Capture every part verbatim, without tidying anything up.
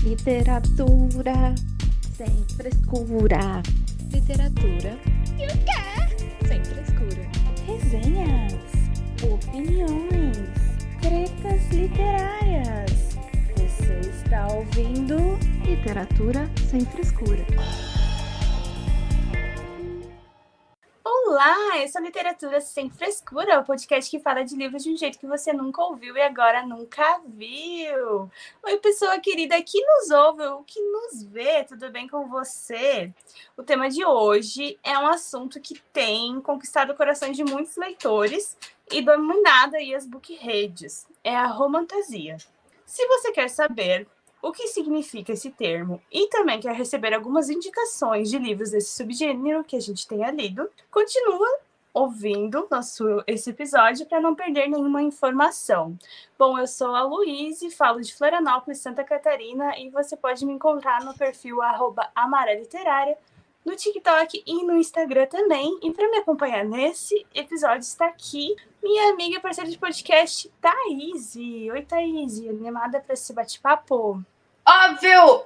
Literatura sem frescura. Literatura e o quê? Sem frescura. Resenhas, opiniões, tretas literárias. Você está ouvindo Literatura sem frescura. Olá, essa é a Literatura Sem Frescura, o podcast que fala de livros de um jeito que você nunca ouviu e agora nunca viu. Oi, pessoa querida que nos ouve ou que nos vê, tudo bem com você? O tema de hoje é um assunto que tem conquistado corações de muitos leitores e dominado aí as bookredes. É a romantasia. Se você quer saber o que significa esse termo e também quer receber algumas indicações de livros desse subgênero que a gente tenha lido, continua ouvindo nosso, esse episódio para não perder nenhuma informação. Bom, eu sou a Luíse, falo de Florianópolis, Santa Catarina, e você pode me encontrar no perfil arroba Amarela Literária, no TikTok e no Instagram também. E para me acompanhar nesse episódio está aqui minha amiga e parceira de podcast, Thaís. Oi, Thaís, animada para esse bate-papo? Óbvio!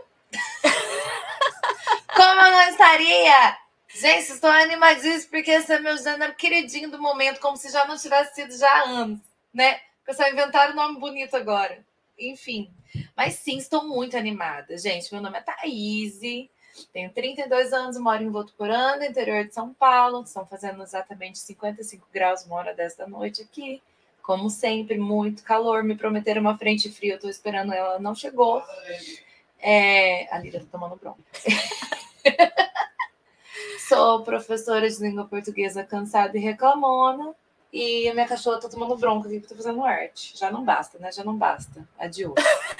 Como eu não estaria? Gente, estou animadíssima porque esse é meu gênero queridinho do momento, como se já não tivesse sido já há anos, né? Porque só inventaram um nome bonito agora. Enfim. Mas sim, estou muito animada. Gente, meu nome é Thaís, tenho trinta e dois anos, moro em Votuporanga, interior de São Paulo. Estão fazendo exatamente cinquenta e cinco graus, uma hora dez da noite aqui. Como sempre, muito calor. Me prometeram uma frente fria, eu estou esperando ela, não chegou. É... A Lira está tomando bronca. Sou professora de língua portuguesa cansada e reclamona. E a minha cachorra está tomando bronca aqui, porque eu tô fazendo arte. Já não basta, né? Já não basta. Adiós.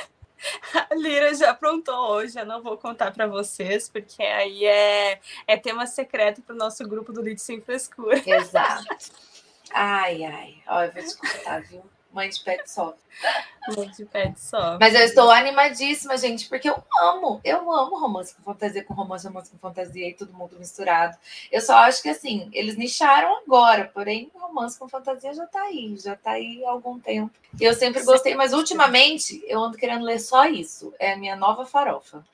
A Lira já aprontou hoje, eu não vou contar para vocês, porque aí é, é tema secreto para o nosso grupo do Lit Sem Frescura. Exato. Ai, ai. Ó, eu vou te contar, viu? Mãe de pet só. Mãe de pet só. Mas eu estou animadíssima, gente, porque eu amo, eu amo romance com fantasia, com romance, romance com fantasia e todo mundo misturado. Eu só acho que, assim, eles nicharam agora, porém, romance com fantasia já tá aí, já tá aí há algum tempo. E eu sempre gostei, mas ultimamente eu ando querendo ler só isso. É a minha nova farofa.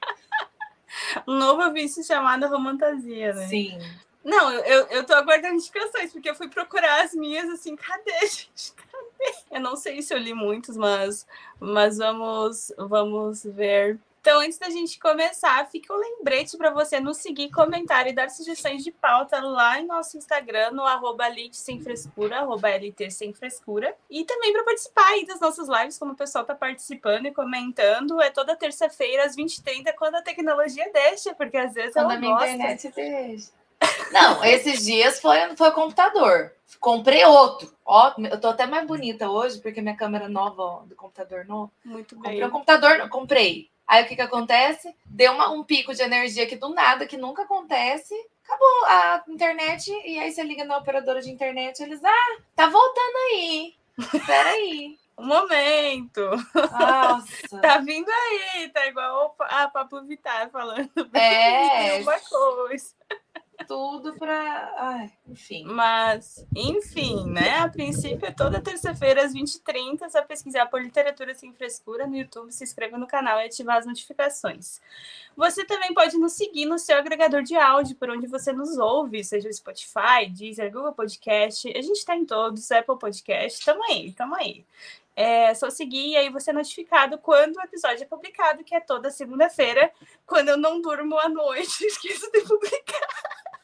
Um novo vício chamado romantasia, né? Sim. Não, eu, eu tô aguardando indicações, porque eu fui procurar as minhas, assim, cadê, gente? Cadê? Eu não sei se eu li muitos, mas, mas vamos, vamos ver. Então, antes da gente começar, fica um lembrete para você nos seguir, comentar e dar sugestões de pauta lá em nosso Instagram, no arroba lit sem frescura, arroba lt sem frescura. E também para participar aí das nossas lives, como o pessoal tá participando e comentando. É toda terça-feira, às vinte e trinta, quando a tecnologia deixa, porque às vezes quando ela a minha gosta. internet deixa. Não, esses dias foi, foi o computador. Comprei outro. Ó, eu tô até mais bonita hoje, porque minha câmera nova, ó, do computador novo. Muito bem. Comprei um computador, comprei. Aí o que que acontece? Deu uma, um pico de energia aqui do nada, que nunca acontece. Acabou a internet, e aí você liga na operadora de internet, eles, ah, tá voltando aí. Peraí. Um momento. Nossa. Tá vindo aí, tá igual a Pablo Vittar falando. É. Uma coisa. Tudo pra... Ai, enfim. Mas, enfim, né? A princípio é toda terça-feira às vinte e trinta, só pesquisar por Literatura Sem Frescura no YouTube, se inscreva no canal e ativar as notificações. Você também pode nos seguir no seu agregador de áudio, por onde você nos ouve, seja o Spotify, Deezer, Google Podcast, a gente tá em todos, Apple Podcast, tamo aí, tamo aí. É só seguir e aí você é notificado quando o episódio é publicado, que é toda segunda-feira, quando eu não durmo à noite, esqueço de publicar.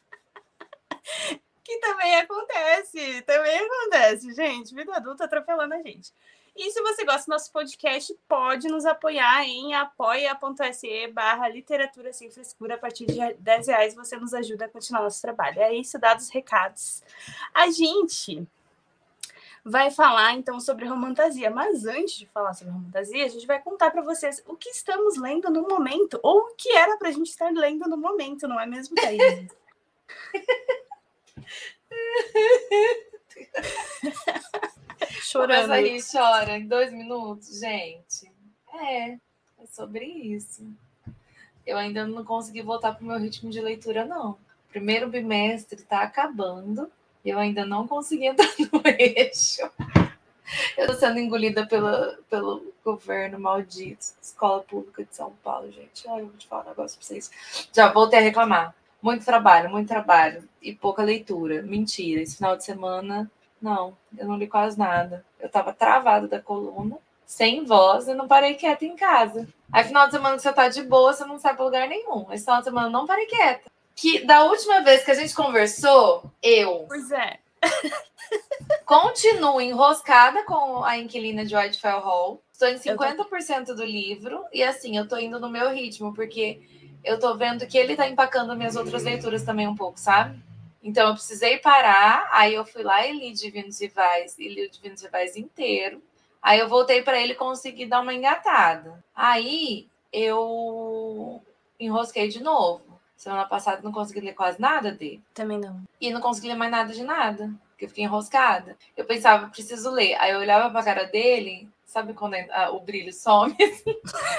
Que também acontece, também acontece, gente. Vida adulta atropelando a gente. E se você gosta do nosso podcast, pode nos apoiar em apoia.se barra literatura sem frescura. A partir de dez reais você nos ajuda a continuar nosso trabalho. É isso, dados os recados. A gente vai falar, então, sobre romantasia. Mas antes de falar sobre romantasia, a gente vai contar para vocês o que estamos lendo no momento, ou o que era para a gente estar lendo no momento, não é mesmo, Thaís? Chorando. Começa aí, chora em dois minutos, gente. É, é sobre isso. Eu ainda não consegui voltar pro meu ritmo de leitura, não. Primeiro bimestre tá acabando e eu ainda não consegui entrar no eixo. Eu tô sendo engolida pela, pelo governo maldito, escola pública de São Paulo, gente. Ai, eu vou te falar um negócio pra vocês. Já voltei a reclamar. Muito trabalho, muito trabalho. E pouca leitura. Mentira. Esse final de semana, não. Eu não li quase nada. Eu tava travada da coluna, sem voz, e não parei quieta em casa. Aí, final de semana que você tá de boa, você não sai pra lugar nenhum. Esse final de semana, não parei quieta. Que da última vez que a gente conversou, eu... Pois é. Continuo enroscada com a Inquilina de Whitefell Hall. Estou em cinquenta por cento do livro. E assim, eu tô indo no meu ritmo, porque eu tô vendo que ele tá empacando minhas outras leituras também um pouco, sabe? Então eu precisei parar. Aí eu fui lá e li Divinos Rivais. E li o Divinos Rivais inteiro. Aí eu voltei para ele conseguir dar uma engatada. Aí eu enrosquei de novo. Semana passada não consegui ler quase nada dele. Também não. E não consegui ler mais nada de nada. Porque eu fiquei enroscada. Eu pensava, preciso ler. Aí eu olhava pra cara dele, sabe quando a, o brilho some? Assim?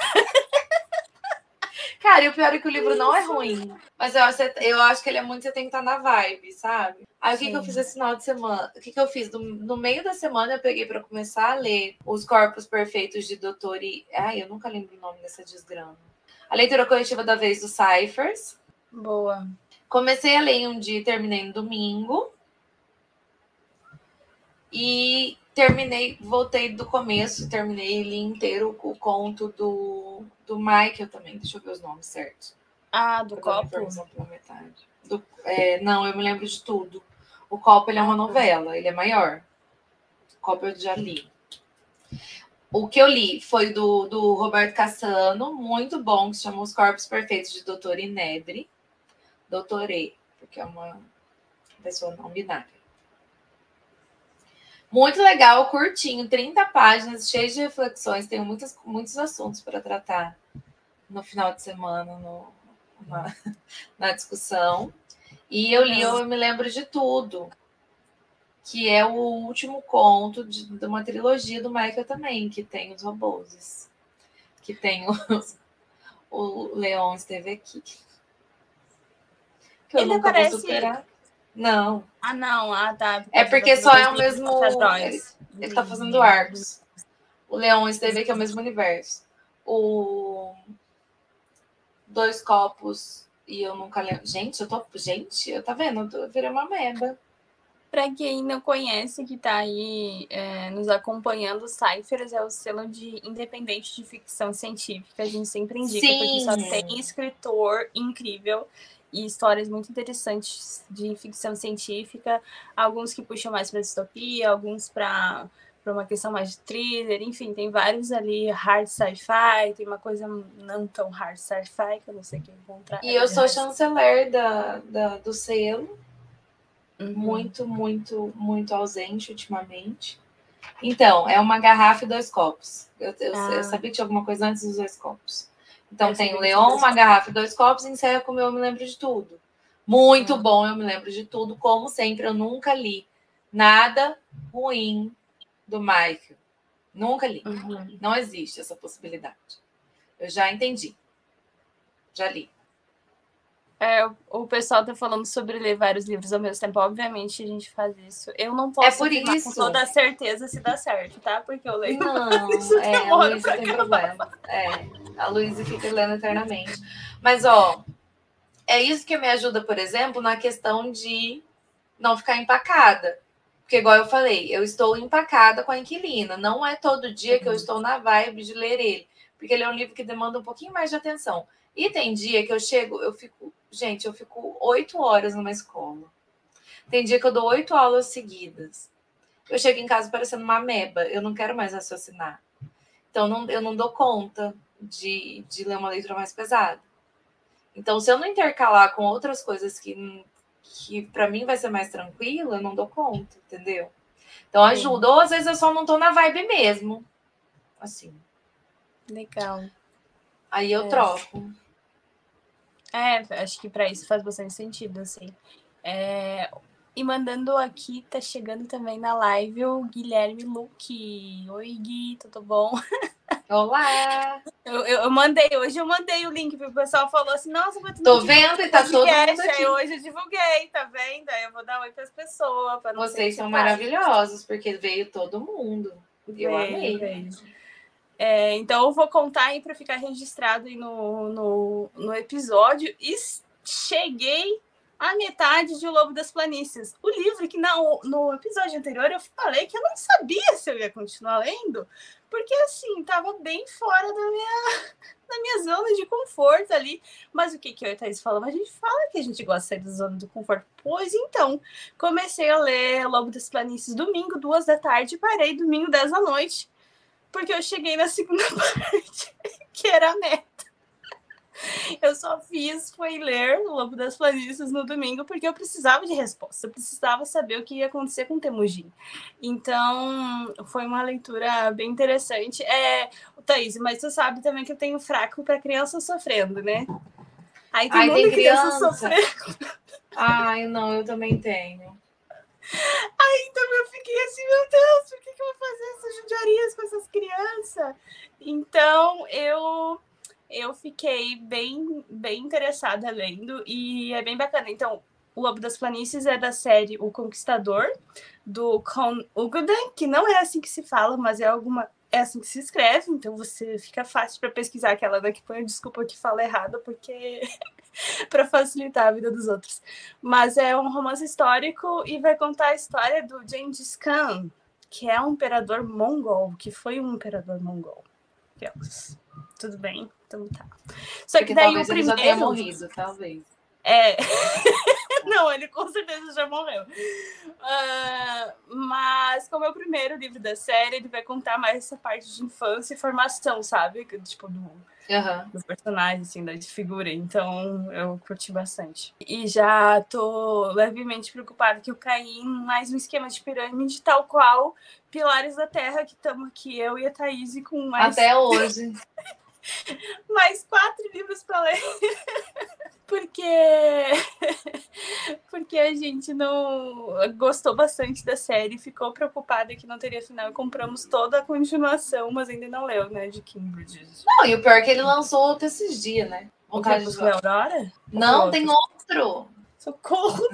Cara, e o pior é que o livro não é ruim. Mas eu acho, eu acho que ele é muito, você tem que estar na vibe, sabe? Aí o que, que eu fiz esse final de semana? O que, que eu fiz? No, no meio da semana eu peguei pra começar a ler Os Corpos Perfeitos de doutor E. Ai, eu nunca lembro o nome dessa desgrama. A leitura coletiva da vez do Cyphers. Boa. Comecei a ler em um dia e terminei no domingo. E terminei, voltei do começo, terminei li inteiro o conto do, do Michael também. Deixa eu ver os nomes certos. Ah, do copo? Pela metade. Do, é, não, eu me lembro de tudo. O Copo ele é uma novela, ele é maior. O Copo eu já li. O que eu li foi do, do Roberto Cassano, muito bom, que se chama Os Corpos Perfeitos de doutor Inebre. doutor E, porque é uma pessoa não binária. Muito legal, curtinho, trinta páginas, cheio de reflexões. Tenho muitos, muitos assuntos para tratar no final de semana, no, na, na discussão. E eu li, eu me lembro de tudo, que é o último conto de, de uma trilogia do Michael também, que tem os robôs, que tem os, o Leon esteve aqui. Que eu Ele nunca aparece... vou superar. Não. Ah, não. Ah, tá. É porque só é o mesmo... Ele, ele tá fazendo arcos. O Leon esteve aqui, é o mesmo universo. O... Dois Copos e eu nunca lembro. Gente, eu tô... Gente, eu tá vendo? Eu virei uma meba. Pra quem não conhece, que tá aí é, nos acompanhando, o Cyphers é o selo de independente de ficção científica. A gente sempre indica, Sim. porque só tem escritor incrível e histórias muito interessantes de ficção científica. Alguns que puxam mais pra distopia, alguns pra, pra uma questão mais de thriller. Enfim, tem vários ali, hard sci-fi, tem uma coisa não tão hard sci-fi, que eu não sei o que encontrar. E eu sou chanceler da, da, do selo. Uhum. Muito, muito, muito ausente ultimamente. Então, é uma garrafa e dois copos. Eu, eu, ah. eu sabia que tinha alguma coisa antes dos dois copos. Então, eu tem o Leon, uma garrafa e dois copos, e encerra com o Eu Me Lembro de Tudo. Muito ah. bom, Eu Me Lembro de Tudo. Como sempre, eu nunca li nada ruim do Michael. Nunca li. Uhum. Não existe essa possibilidade. Eu já entendi. Já li. É, o pessoal tá falando sobre ler vários livros ao mesmo tempo. Obviamente, a gente faz isso. Eu não posso é por isso. com toda certeza se dá certo, tá? Porque eu leio. Não, é, a Luísa tem problema. É, a Luísa fica lendo eternamente. Mas, ó, é isso que me ajuda, por exemplo, na questão de não ficar empacada. Porque, igual eu falei, eu estou empacada com a Inquilina. Não é todo dia uhum. que eu estou na vibe de ler ele. Porque ele é um livro que demanda um pouquinho mais de atenção. E tem dia que eu chego, eu fico... Gente, eu fico oito horas numa escola. Tem dia que eu dou oito aulas seguidas. Eu chego em casa parecendo uma ameba. Eu não quero mais raciocinar. Então, não, eu não dou conta de, de ler uma leitura mais pesada. Então, se eu não intercalar com outras coisas que, que para mim vai ser mais tranquila, eu não dou conta, entendeu? Então, ajuda. Sim. Ou, às vezes, eu só não tô na vibe mesmo. Assim. Legal. Aí eu é. troco. É, acho que para isso faz bastante sentido, assim. É... E mandando aqui, tá chegando também na live o Guilherme Luque. Oi, Gui, tudo bom? Olá! Eu, eu, eu mandei, hoje eu mandei o link, porque o pessoal falou assim, nossa, mas tu Tô não vendo e tá todo mundo podcast. aqui. Aí hoje eu divulguei, tá vendo? Aí eu vou dar oi pras pessoas. Pra não Vocês ser são tipo, ai, maravilhosos, porque veio todo mundo. Eu veio, amei. veio. É, então eu vou contar aí para ficar registrado aí no, no, no episódio. E cheguei à metade de O Lobo das Planícies. O livro que no, no episódio anterior eu falei que eu não sabia se eu ia continuar lendo, porque assim, tava bem fora da minha, da minha zona de conforto ali. Mas o que, que eu e a Thaís falamos? A gente fala que a gente gosta de sair da zona do conforto. Pois então, comecei a ler O Lobo das Planícies domingo, duas da tarde, e parei domingo, dez da noite. Porque eu cheguei na segunda parte, que era a meta. Eu só fiz, foi ler O Lobo das Planícies no domingo, porque eu precisava de resposta. Eu precisava saber o que ia acontecer com o Temujin. Então, foi uma leitura bem interessante. É, Thaís, mas tu sabe também que eu tenho fraco para criança sofrendo, né? Aí tem Ai, muita tem criança criança. sofrendo. Ai, não, eu também tenho. Aí então eu fiquei assim, meu Deus, por que, que eu vou fazer essas judiarias com essas crianças? Então eu eu fiquei bem, bem interessada lendo e é bem bacana. Então, O Lobo das Planícies é da série O Conquistador, do Kon Uguden, que não é assim que se fala, mas é alguma é assim que se escreve, então você fica fácil para pesquisar aquela daqui, põe desculpa que fala errado, porque para facilitar a vida dos outros. Mas é um romance histórico e vai contar a história do Gengis Khan, que é um imperador mongol, que foi um imperador mongol. Deus. Tudo bem? Então tá. Só Porque que daí talvez o ele primeiro... já tenha morrido, talvez. É... Não, ele com certeza já morreu. Uh, mas, como é o primeiro livro da série, ele vai contar mais essa parte de infância e formação, sabe? Tipo, do, uhum. do personagem, assim, da figura. Então, eu curti bastante. E já tô levemente preocupada que eu caí em mais um esquema de pirâmide, tal qual Pilares da Terra, que estamos aqui, eu e a Thaís, com mais... Até hoje. mais quatro livros para ler. Porque... Porque a gente não gostou bastante da série, ficou preocupada que não teria final e compramos toda a continuação, mas ainda não leu, né, de Cambridge. Não, e o pior é que ele lançou outro esses dias, né? O Crepúsculo da Aurora? Não, tem outro. Socorro!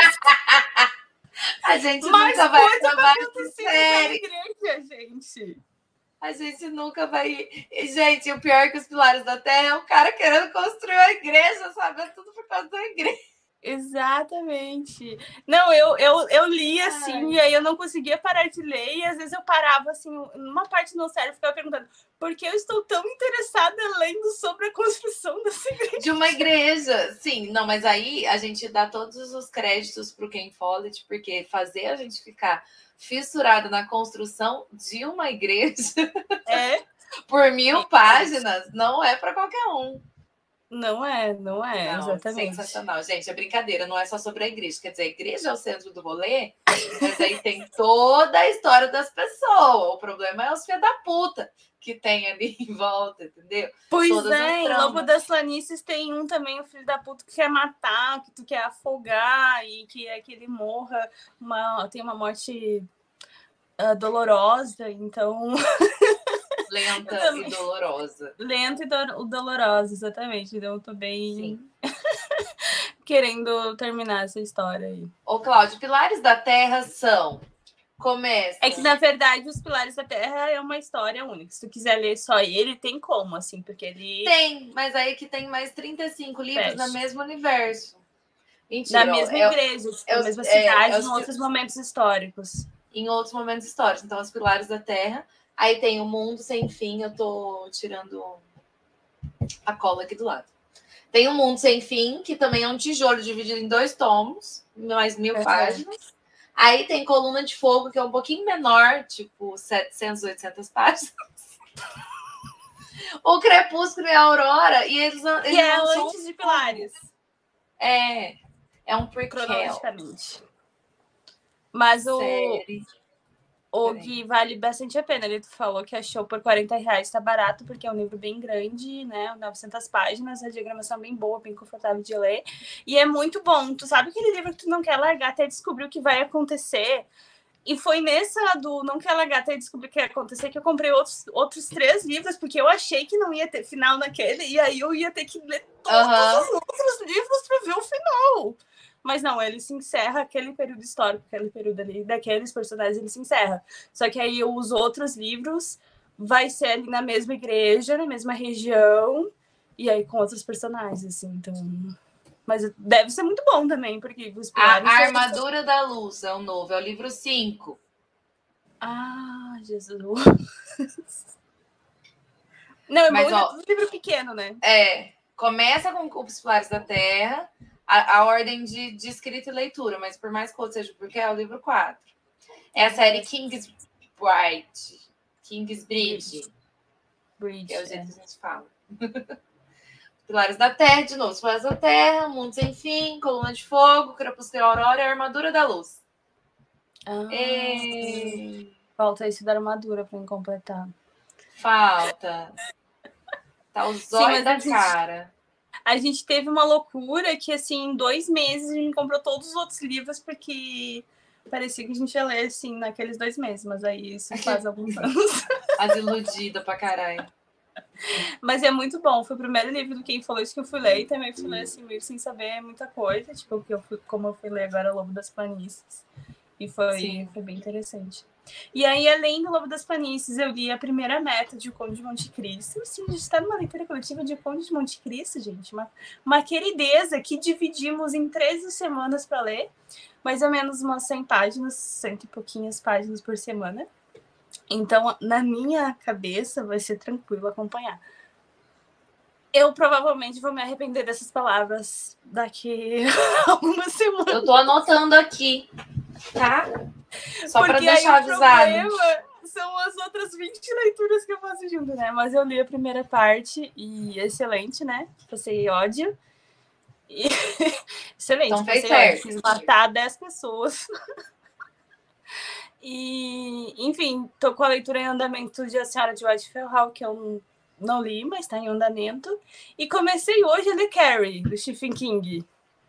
A gente mais nunca vai coisa acabar pra acontecer na igreja, gente. A gente nunca vai... Gente, o pior é que os Pilares da Terra é o cara querendo construir uma igreja, sabe? É tudo por causa da igreja. Exatamente. Não, eu, eu, eu li assim, Ai. E aí eu não conseguia parar de ler, e às vezes eu parava assim, numa parte do meu cérebro, ficava perguntando por que eu estou tão interessada lendo sobre a construção dessa igreja. De uma igreja, sim. Não, mas aí a gente dá todos os créditos para o Ken Follett, porque fazer a gente ficar fissurado na construção de uma igreja é. por mil é. páginas não é para qualquer um. Não é, não é, não, exatamente. Sensacional. Gente, é brincadeira, não é só sobre a igreja. Quer dizer, a igreja é o centro do rolê, mas aí tem toda a história das pessoas. O problema é os filhos da puta que tem ali em volta, entendeu? Pois Todas é, em Lobo das Planícies tem um também, o filho da puta que quer matar, que tu quer afogar e que é que ele morra, uma, tem uma morte uh, dolorosa, então... Lenta e dolorosa. Lenta e do dolorosa, exatamente. Então eu tô bem querendo terminar essa história aí. Ô, Cláudio, Pilares da Terra são... Começa. É que, na verdade, Os Pilares da Terra é uma história única. Se tu quiser ler só ele, tem como, assim, porque ele... Tem, mas aí que tem mais trinta e cinco livros no mesmo universo. Mentira. Na mesma é, igreja, é, na mesma cidade, é, é, em outros momentos históricos. Em outros momentos históricos. Então, Os Pilares da Terra... Aí tem O Mundo Sem Fim, eu tô tirando a cola aqui do lado. Tem O Mundo Sem Fim, que também é um tijolo dividido em dois tomos, mais mil é páginas. Verdade. Aí tem Coluna de Fogo, que é um pouquinho menor, tipo setecentas, oitocentas páginas. O Crepúsculo e a Aurora, e eles, eles que é antes de Pilares. É, é um prequel. Cronologicamente. Mas o... Série. O que vale bastante a pena. Ele falou que achou por quarenta reais, tá barato, porque é um livro bem grande, né? novecentas páginas, a diagramação bem boa, bem confortável de ler. E é muito bom. Tu sabe aquele livro que tu não quer largar até descobrir o que vai acontecer? E foi nessa do Não Quer Largar até descobrir o que ia acontecer que eu comprei outros, outros três livros, porque eu achei que não ia ter final naquele, e aí eu ia ter que ler todos Aham. os outros livros para ver o final. Mas não, ele se encerra aquele período histórico, aquele período ali, daqueles personagens, ele se encerra. Só que aí os outros livros vai ser ali na mesma igreja, na mesma região, e aí com outros personagens, assim, então... Mas deve ser muito bom também, porque os A pilares... Armadura da Luz é o novo, é o livro cinco. Ah, Jesus. Não, é Mas, bom, ó, é um livro pequeno, né? É, começa com os Pilares da Terra, a, a ordem de, de escrita e leitura, mas por mais que outro seja porque é o livro quatro. É a série Kingsbridge. Kingsbridge. Bridge, Que é o jeito é. que a gente fala. Pilares da Terra, de novo, os Pilares da Terra, Mundo Sem Fim, Coluna de Fogo, Crepúsculo e Aurora e a Armadura da Luz. Ah, E... Falta esse da armadura para completar. Falta. Tá o zóio da gente, cara. A gente teve uma loucura que, assim, em dois meses a gente comprou todos os outros livros porque parecia que a gente ia ler, assim, naqueles dois meses. Mas aí isso faz alguns anos. As iludidas pra caralho. Mas é muito bom. Foi o primeiro livro do Quem Falou Isso que eu fui ler. E também fui ler, assim, meio sem saber muita coisa. Tipo, que eu fui, como eu fui ler agora Lobo das Planícies. E foi, foi bem interessante. E aí, além do Lobo das Planícies, eu li a primeira meta de O Conde de Monte Cristo. Sim, a gente está numa leitura coletiva de O Conde de Monte Cristo, gente. Uma, uma querideza que dividimos em treze semanas para ler. Mais ou menos umas cem páginas, cento e pouquinhas páginas por semana. Então, na minha cabeça, vai ser tranquilo acompanhar. Eu provavelmente vou me arrepender dessas palavras daqui a algumas semanas. Eu tô anotando aqui, tá? Só para deixar aí avisado. O problema são as outras vinte leituras que eu faço junto, né? Mas eu li a primeira parte e excelente, né? Passei ódio. E... excelente, então, passei certo. ódio. Fiz matar dez pessoas. E, enfim, tô com a leitura em andamento de A Senhora de White Hall, que eu não li, mas tá em andamento. E comecei hoje a ler Carrie, do Stephen King.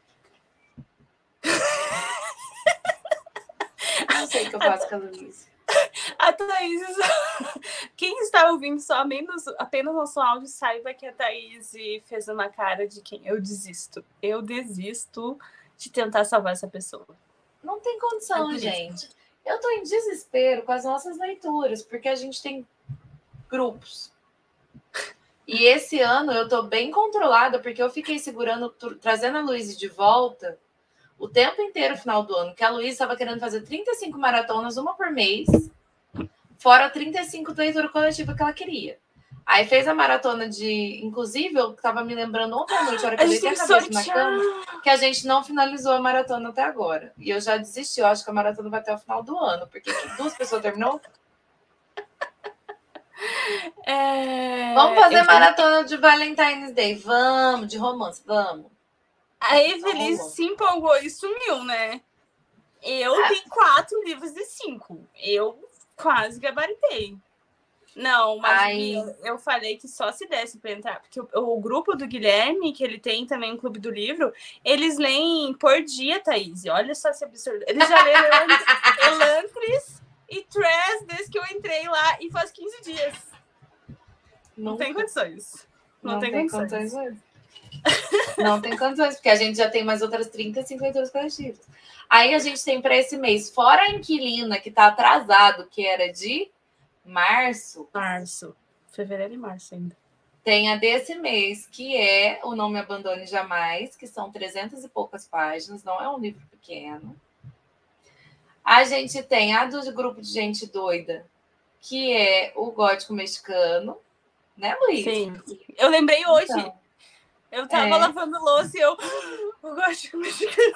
Não sei o que eu faço com a Luísa. A Thaís, quem está ouvindo só menos, apenas nosso áudio, saiba que a Thaís fez uma cara de quem eu desisto. Eu desisto de tentar salvar essa pessoa. Não tem condição, gente. Eu estou em desespero com as nossas leituras, porque a gente tem grupos. E esse ano eu estou bem controlada, porque eu fiquei segurando, trazendo a Luísa de volta o tempo inteiro, no final do ano, que a Luísa estava querendo fazer trinta e cinco maratonas, uma por mês, fora trinta e cinco de leitura coletiva que ela queria. Aí fez a maratona de... Inclusive, eu estava me lembrando ontem à noite, a hora que eu deitei a cabeça na cama, que a gente não finalizou a maratona até agora. E eu já desisti, eu acho que a maratona vai até o final do ano, porque duas pessoas terminou. É... Vamos fazer eu maratona tenho... de Valentine's Day. Vamos, de romance, vamos. A Evelyn se empolgou e sumiu, né? Eu Ah. li quatro livros de cinco. Eu quase gabaritei. Não, mas eu, eu falei que só se desse para entrar, porque o, o grupo do Guilherme, que ele tem também um clube do livro, eles leem por dia, Thaís. Olha só esse absurdo. Eles já leram Elantris e Tres desde que eu entrei lá e faz quinze dias. Não, não tem condições. Não, não tem, tem condições. condições. Não tem condições, porque a gente já tem mais outras trinta e cinco leituras coletivas. Aí a gente tem para esse mês, fora a Inquilina, que está atrasado, que era de março. Março. Fevereiro e março ainda. Tem a desse mês, que é O Não Me Abandone Jamais, que são trezentas e poucas páginas, não é um livro pequeno. A gente tem a do grupo de gente doida, que é o Gótico Mexicano, né, Luiz? Sim. Eu lembrei hoje. Então, eu tava é. lavando louça e eu... o Gótico Mexicano.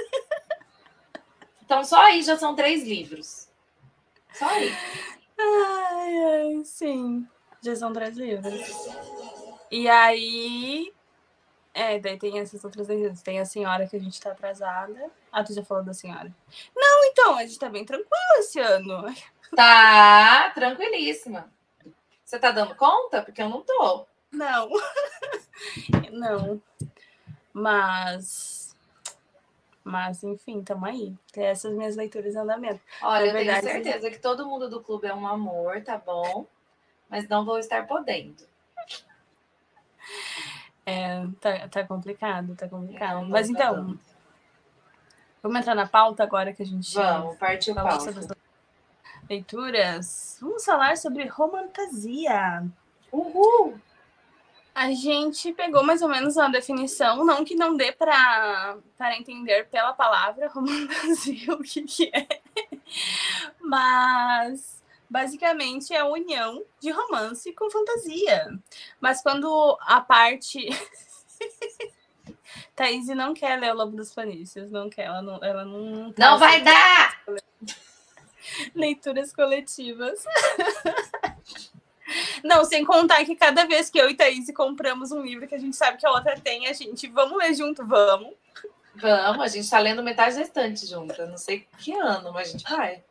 Então, só aí já são três livros. Só aí. Ai, ai, sim. Já são três livros. E aí... É, daí tem essas outras leituras. Tem a senhora que a gente tá atrasada. Ah, tu já falou da senhora. Não, então, a gente tá bem tranquilo esse ano. Tá, tranquilíssima. Você tá dando conta? Porque eu não tô. Não. Não. Mas... Mas, enfim, estamos aí. Tem essas minhas leituras em andamento. Olha, Na eu verdade, tenho certeza que todo mundo do clube é um amor, tá bom? Mas não vou estar podendo. É, tá, tá complicado, tá complicado. Não, não Mas tá então, dando. vamos entrar na pauta agora que a gente Vamos, partiu falou pauta. sobre as leituras. Vamos falar sobre romantasia. Uhul! A gente pegou mais ou menos uma definição, não que não dê para entender pela palavra romantasia o que, que é, mas basicamente é a união de romance com fantasia. Mas quando a parte... Thaís não quer ler O Lobo dos Panícios, não quer, ela não... Ela não, não vai dar! Leituras coletivas. Não, sem contar que cada vez que eu e Thaís compramos um livro que a gente sabe que a outra tem, a gente, vamos ler junto, vamos. Vamos, a gente tá lendo metade da estante junto. Eu não sei que ano, mas a gente vai.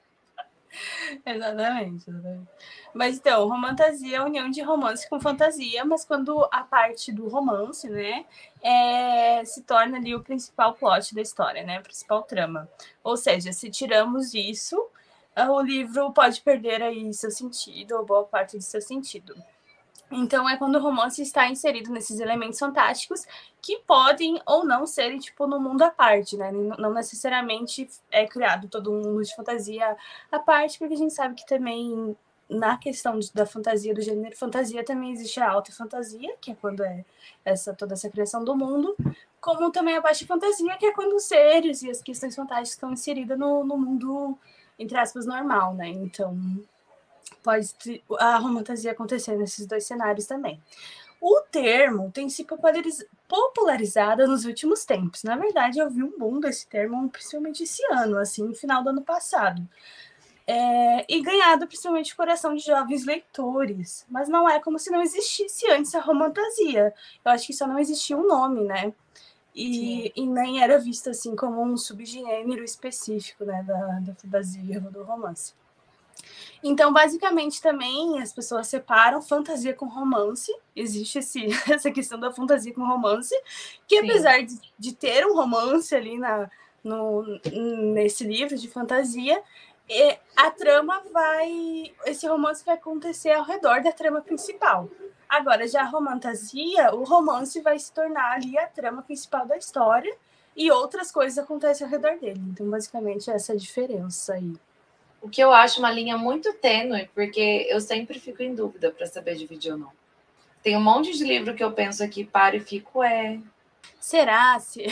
Exatamente, exatamente. Mas então, romantasia é a união de romance com fantasia, mas quando a parte do romance, né, é, se torna ali o principal plot da história, né, a principal trama. Ou seja, se tiramos isso, o livro pode perder aí seu sentido, ou boa parte de seu sentido. Então, é quando o romance está inserido nesses elementos fantásticos que podem ou não serem, tipo, no mundo à parte, né? Não necessariamente é criado todo um mundo de fantasia à parte, porque a gente sabe que também, na questão da fantasia, do gênero fantasia, também existe a alta fantasia, que é quando é essa, toda essa criação do mundo, como também a baixa fantasia, que é quando os seres e as questões fantásticas estão inseridas no, no mundo, entre aspas, normal, né? Então... pode a romantasia acontecer nesses dois cenários também. O termo tem se popularizado nos últimos tempos. Na verdade, eu vi um boom desse termo, principalmente esse ano, assim, no final do ano passado. É, e ganhado principalmente o coração de jovens leitores. Mas não é como se não existisse antes a romantasia. Eu acho que só não existia um nome, né? E, e nem era visto assim como um subgênero específico, né, da, da fantasia ou do romance. Então, basicamente, também as pessoas separam fantasia com romance. Existe esse, essa questão da fantasia com romance, que apesar de, de ter um romance ali na, no, nesse livro de fantasia, a trama vai... esse romance vai acontecer ao redor da trama principal. Agora, já a romantasia, o romance vai se tornar ali a trama principal da história e outras coisas acontecem ao redor dele. Então, basicamente, essa é a diferença aí. O que eu acho uma linha muito tênue, porque eu sempre fico em dúvida para saber dividir ou não. Tem um monte de livro que eu penso aqui, paro e fico, é... será? Se...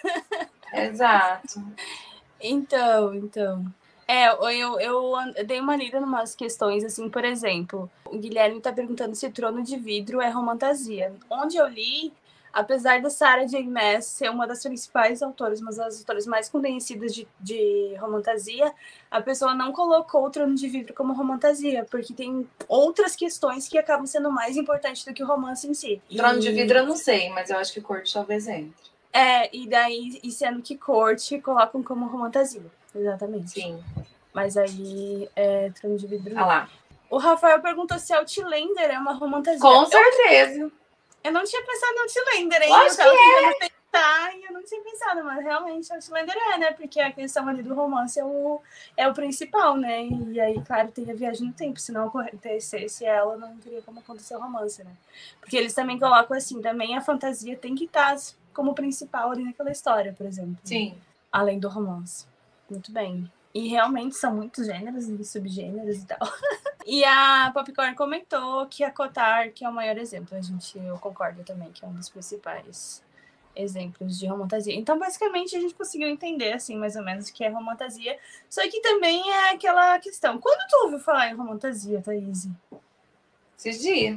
Exato. Então, então... É, eu, eu dei uma lida em umas questões, assim, por exemplo, o Guilherme está perguntando se Trono de Vidro é romantasia. Onde eu li, apesar da Sarah J. Maas ser uma das principais autoras, uma das autoras mais conhecidas de, de romantasia, a pessoa não colocou o Trono de Vidro como romantasia, porque tem outras questões que acabam sendo mais importantes do que o romance em si. Trono e... de Vidro eu não sei, mas eu acho que Corte talvez entre. É, e daí, e sendo que Corte colocam como romantasia. Exatamente. Sim. Mas aí é Trono de Vidro. Ah lá. O Rafael perguntou se Outlander é uma romantasia. Com certeza. Eu, eu não tinha pensado no Outlander, hein? Lógico eu tava que tentando pensar e eu não tinha pensado, mas realmente Outlander é, né? Porque a questão ali do romance é o, é o principal, né? E aí, claro, tem a viagem no tempo, se não acontecesse ela, não teria como acontecer o romance, né? Porque eles também colocam assim, também a fantasia tem que estar como principal ali naquela história, por exemplo. Sim. Além do romance. Muito bem. E realmente são muitos gêneros e subgêneros e tal. E a Popcorn comentou que a Cotar, que é o maior exemplo. A gente, eu concordo também, que é um dos principais exemplos de romantasia. Então, basicamente, a gente conseguiu entender, assim, mais ou menos, o que é romantasia. Só que também é aquela questão. Quando tu ouviu falar em romantasia, Thaís? Esses dias.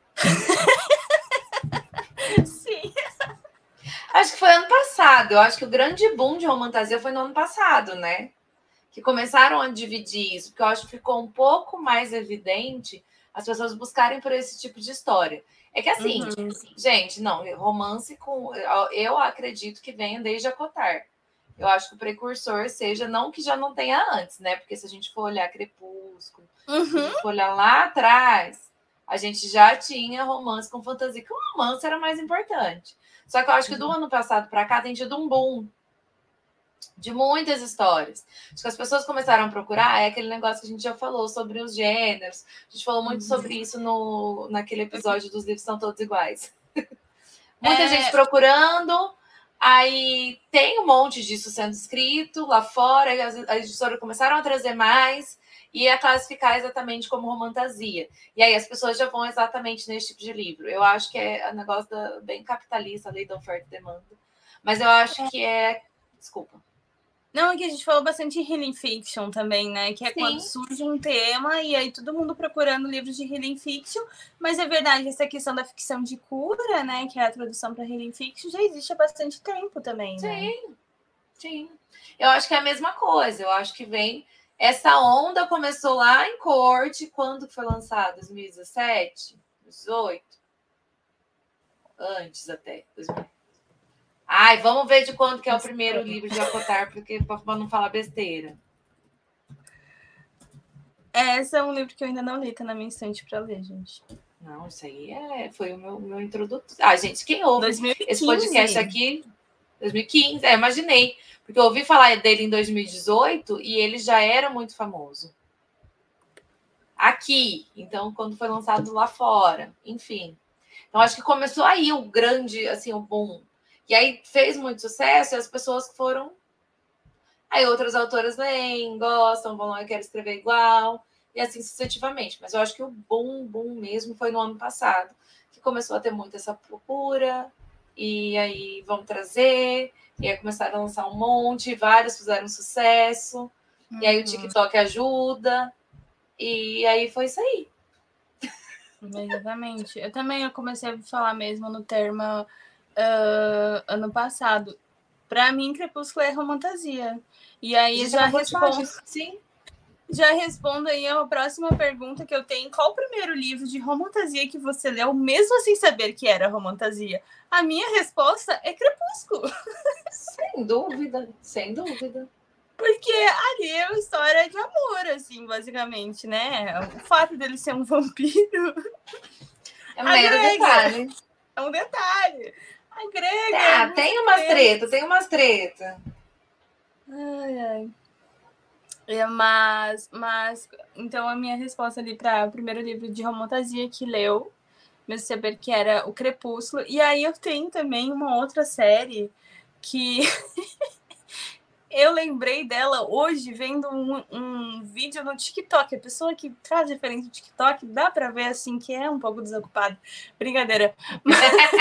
Sim. Acho que foi ano passado. Eu acho que o grande boom de romantasia foi no ano passado, né? Que começaram a dividir isso, porque eu acho que ficou um pouco mais evidente as pessoas buscarem por esse tipo de história. É que assim, uhum. gente, não, romance com... Eu acredito que venha desde a Cotar. Eu acho que o precursor seja, não que já não tenha antes, né? Porque se a gente for olhar Crepúsculo, uhum. se a gente for olhar lá atrás, a gente já tinha romance com fantasia, que o romance era mais importante. Só que eu acho que do ano passado para cá tem tido um boom. de muitas histórias. Acho que as pessoas começaram a procurar, é aquele negócio que a gente já falou sobre os gêneros. A gente falou muito sobre isso no, naquele episódio dos livros São Todos Iguais. Muita é... gente procurando, aí tem um monte disso sendo escrito lá fora, e as, as editoras começaram a trazer mais e a classificar exatamente como romantasia. E aí as pessoas já vão exatamente nesse tipo de livro. Eu acho que é um negócio da, bem capitalista, a lei da oferta e demanda. Mas eu acho que é... Desculpa. Não, é que a gente falou bastante de healing fiction também, né? Que é Sim. quando surge um tema e aí todo mundo procurando livros de healing fiction. Mas é verdade, essa questão da ficção de cura, né? Que é a tradução para healing fiction, já existe há bastante tempo também, né? Sim, sim. Eu acho que é a mesma coisa. Eu acho que vem... Essa onda começou lá em Corte. Quando foi lançado? dois mil e dezessete? dezoito? Antes até. dois mil. Ai, vamos ver de quando que é o primeiro livro de Acotar, porque para não falar besteira. Esse é um livro que eu ainda não li, tá na minha estante para ler, gente. Não, isso aí é, foi o meu, meu introdutor. Ah, gente, quem ouve dois mil e quinze. Esse podcast aqui, dois mil e quinze, é, imaginei. Porque eu ouvi falar dele em dois mil e dezoito e ele já era muito famoso. Aqui, então, quando foi lançado lá fora, enfim. Então, acho que começou aí o grande, assim, o boom. E aí fez muito sucesso e as pessoas foram... Aí outras autoras leem, gostam, vão lá e querem escrever igual, e assim sucessivamente. Mas eu acho que o boom, boom mesmo foi no ano passado, que começou a ter muito essa procura, e aí vamos trazer, e aí começaram a lançar um monte, vários fizeram sucesso, uhum. E aí o TikTok ajuda, e aí foi isso aí. Exatamente. Eu também eu comecei a falar mesmo no termo... Uh, ano passado. Para mim, Crepúsculo é romantasia. E aí eu já respondo. Sim. Já respondo aí a próxima pergunta que eu tenho. Qual o primeiro livro de romantasia que você leu, mesmo sem saber que era romantasia? A minha resposta é Crepúsculo. Sem dúvida, sem dúvida. Porque ali é uma história de amor, assim, basicamente, né? O fato dele ser um vampiro. É um mero detalhe. É um detalhe. Agrega. Ah, tem umas treta, tem umas treta. Ai, ai. É, mas, mas, então a minha resposta ali para o primeiro livro de romantasia que leu, mesmo saber que era o Crepúsculo. E aí eu tenho também uma outra série que eu lembrei dela hoje vendo um, um vídeo no TikTok. A pessoa que traz referência no TikTok dá para ver assim que é um pouco desocupada. Brincadeira. Mas...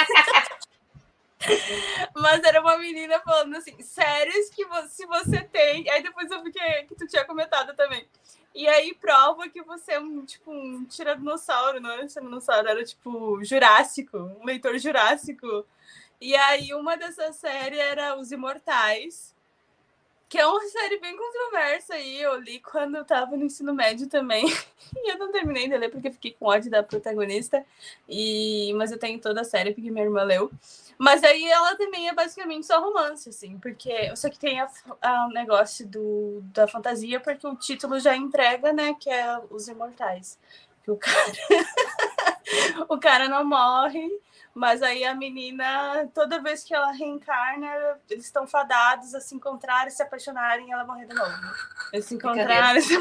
Mas era uma menina falando assim, séries que você, se você tem... Aí depois eu vi que, que tu tinha comentado também. E aí prova que você é um, tipo, um tiranossauro, não era tiranossauro, era tipo Jurássico, um leitor Jurássico. E aí uma dessas séries era Os Imortais, que é uma série bem controversa aí. Eu li quando eu tava no ensino médio também. E eu não terminei de ler porque fiquei com ódio da protagonista. E... Mas eu tenho toda a série porque minha irmã leu. Mas aí ela também é basicamente só romance, assim, porque só que tem o negócio do, da fantasia, porque o título já entrega, né, que é Os Imortais. Que o cara, o cara não morre, mas aí a menina, toda vez que ela reencarna, eles estão fadados a se encontrarem, se apaixonarem e ela morrer de novo. Eles se encontrarem, se...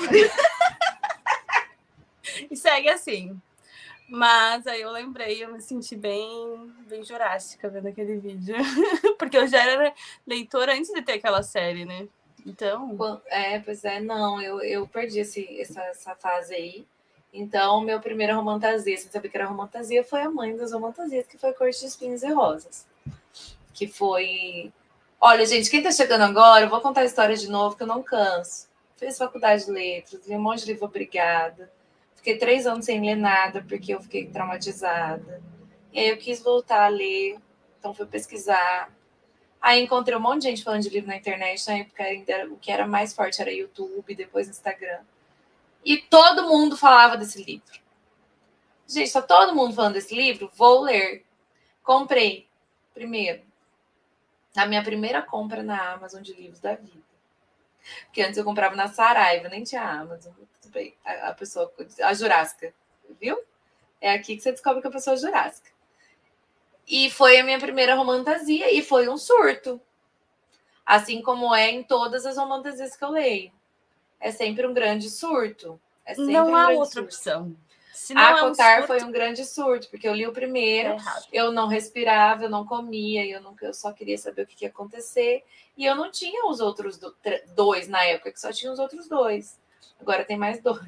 e segue assim. Mas aí eu lembrei, eu me senti bem, bem jurássica vendo aquele vídeo. Porque eu já era leitora antes de ter aquela série, né? Então... É, pois é, não, eu, eu perdi esse, essa, essa fase aí. Então, meu primeiro romantasia, sem saber que era romantasia, foi a mãe das romantasias, que foi Corte de Espinhos e Rosas. Que foi... Olha, gente, quem tá chegando agora, eu vou contar a história de novo, que eu não canso. Fiz faculdade de letras, li um monte de livro, obrigada. Fiquei três anos sem ler nada, porque eu fiquei traumatizada. E aí eu quis voltar a ler, então fui pesquisar. Aí encontrei um monte de gente falando de livro na internet, na época ainda o que era mais forte era YouTube, depois Instagram. E todo mundo falava desse livro. Gente, tá todo mundo falando desse livro? Vou ler. Comprei, primeiro. A minha primeira compra na Amazon de livros da vida. Porque antes eu comprava na Saraiva, nem tinha Amazon. A, a pessoa, a Jurássica, viu? É aqui que você descobre que a pessoa é Jurássica. E foi a minha primeira romantasia e foi um surto. Assim como é em todas as romantasias que eu leio. É sempre um grande surto. É sempre Não um há grande outra surto. opção. Se não A é um Cotar surto, foi um grande surto, porque eu li o primeiro, tá errado. eu não respirava, eu não comia, eu, não, eu só queria saber o que ia acontecer. E eu não tinha os outros do, dois na época, que só tinha os outros dois. Agora tem mais dois.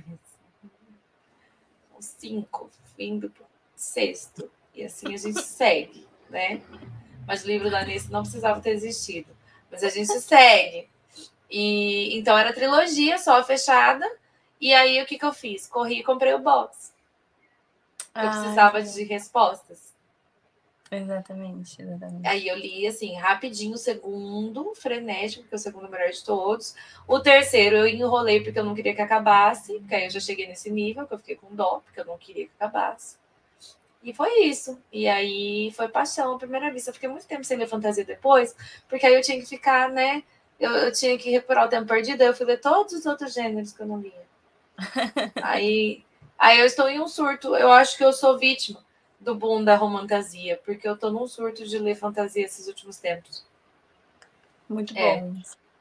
Os cinco, indo pro sexto. E assim a gente segue, né? Mas o livro da Anice não precisava ter existido. Mas a gente segue. E então era trilogia só fechada. E aí o que, que eu fiz? Corri e comprei o box. Eu precisava Ai, de respostas. Exatamente, exatamente. Aí eu li assim, rapidinho o segundo, frenético, porque o segundo é o melhor de todos. O terceiro eu enrolei porque eu não queria que acabasse, porque aí eu já cheguei nesse nível, que eu fiquei com dó, porque eu não queria que acabasse. E foi isso. E aí foi paixão à primeira vista. Eu fiquei muito tempo sem ler fantasia depois, porque aí eu tinha que ficar, né? Eu, eu tinha que recuperar o tempo perdido, aí eu fui ler todos os outros gêneros que eu não lia. aí, aí eu estou em um surto. Eu acho que eu sou vítima do boom da romantasia, porque eu tô num surto de ler fantasia esses últimos tempos. Muito É. bom.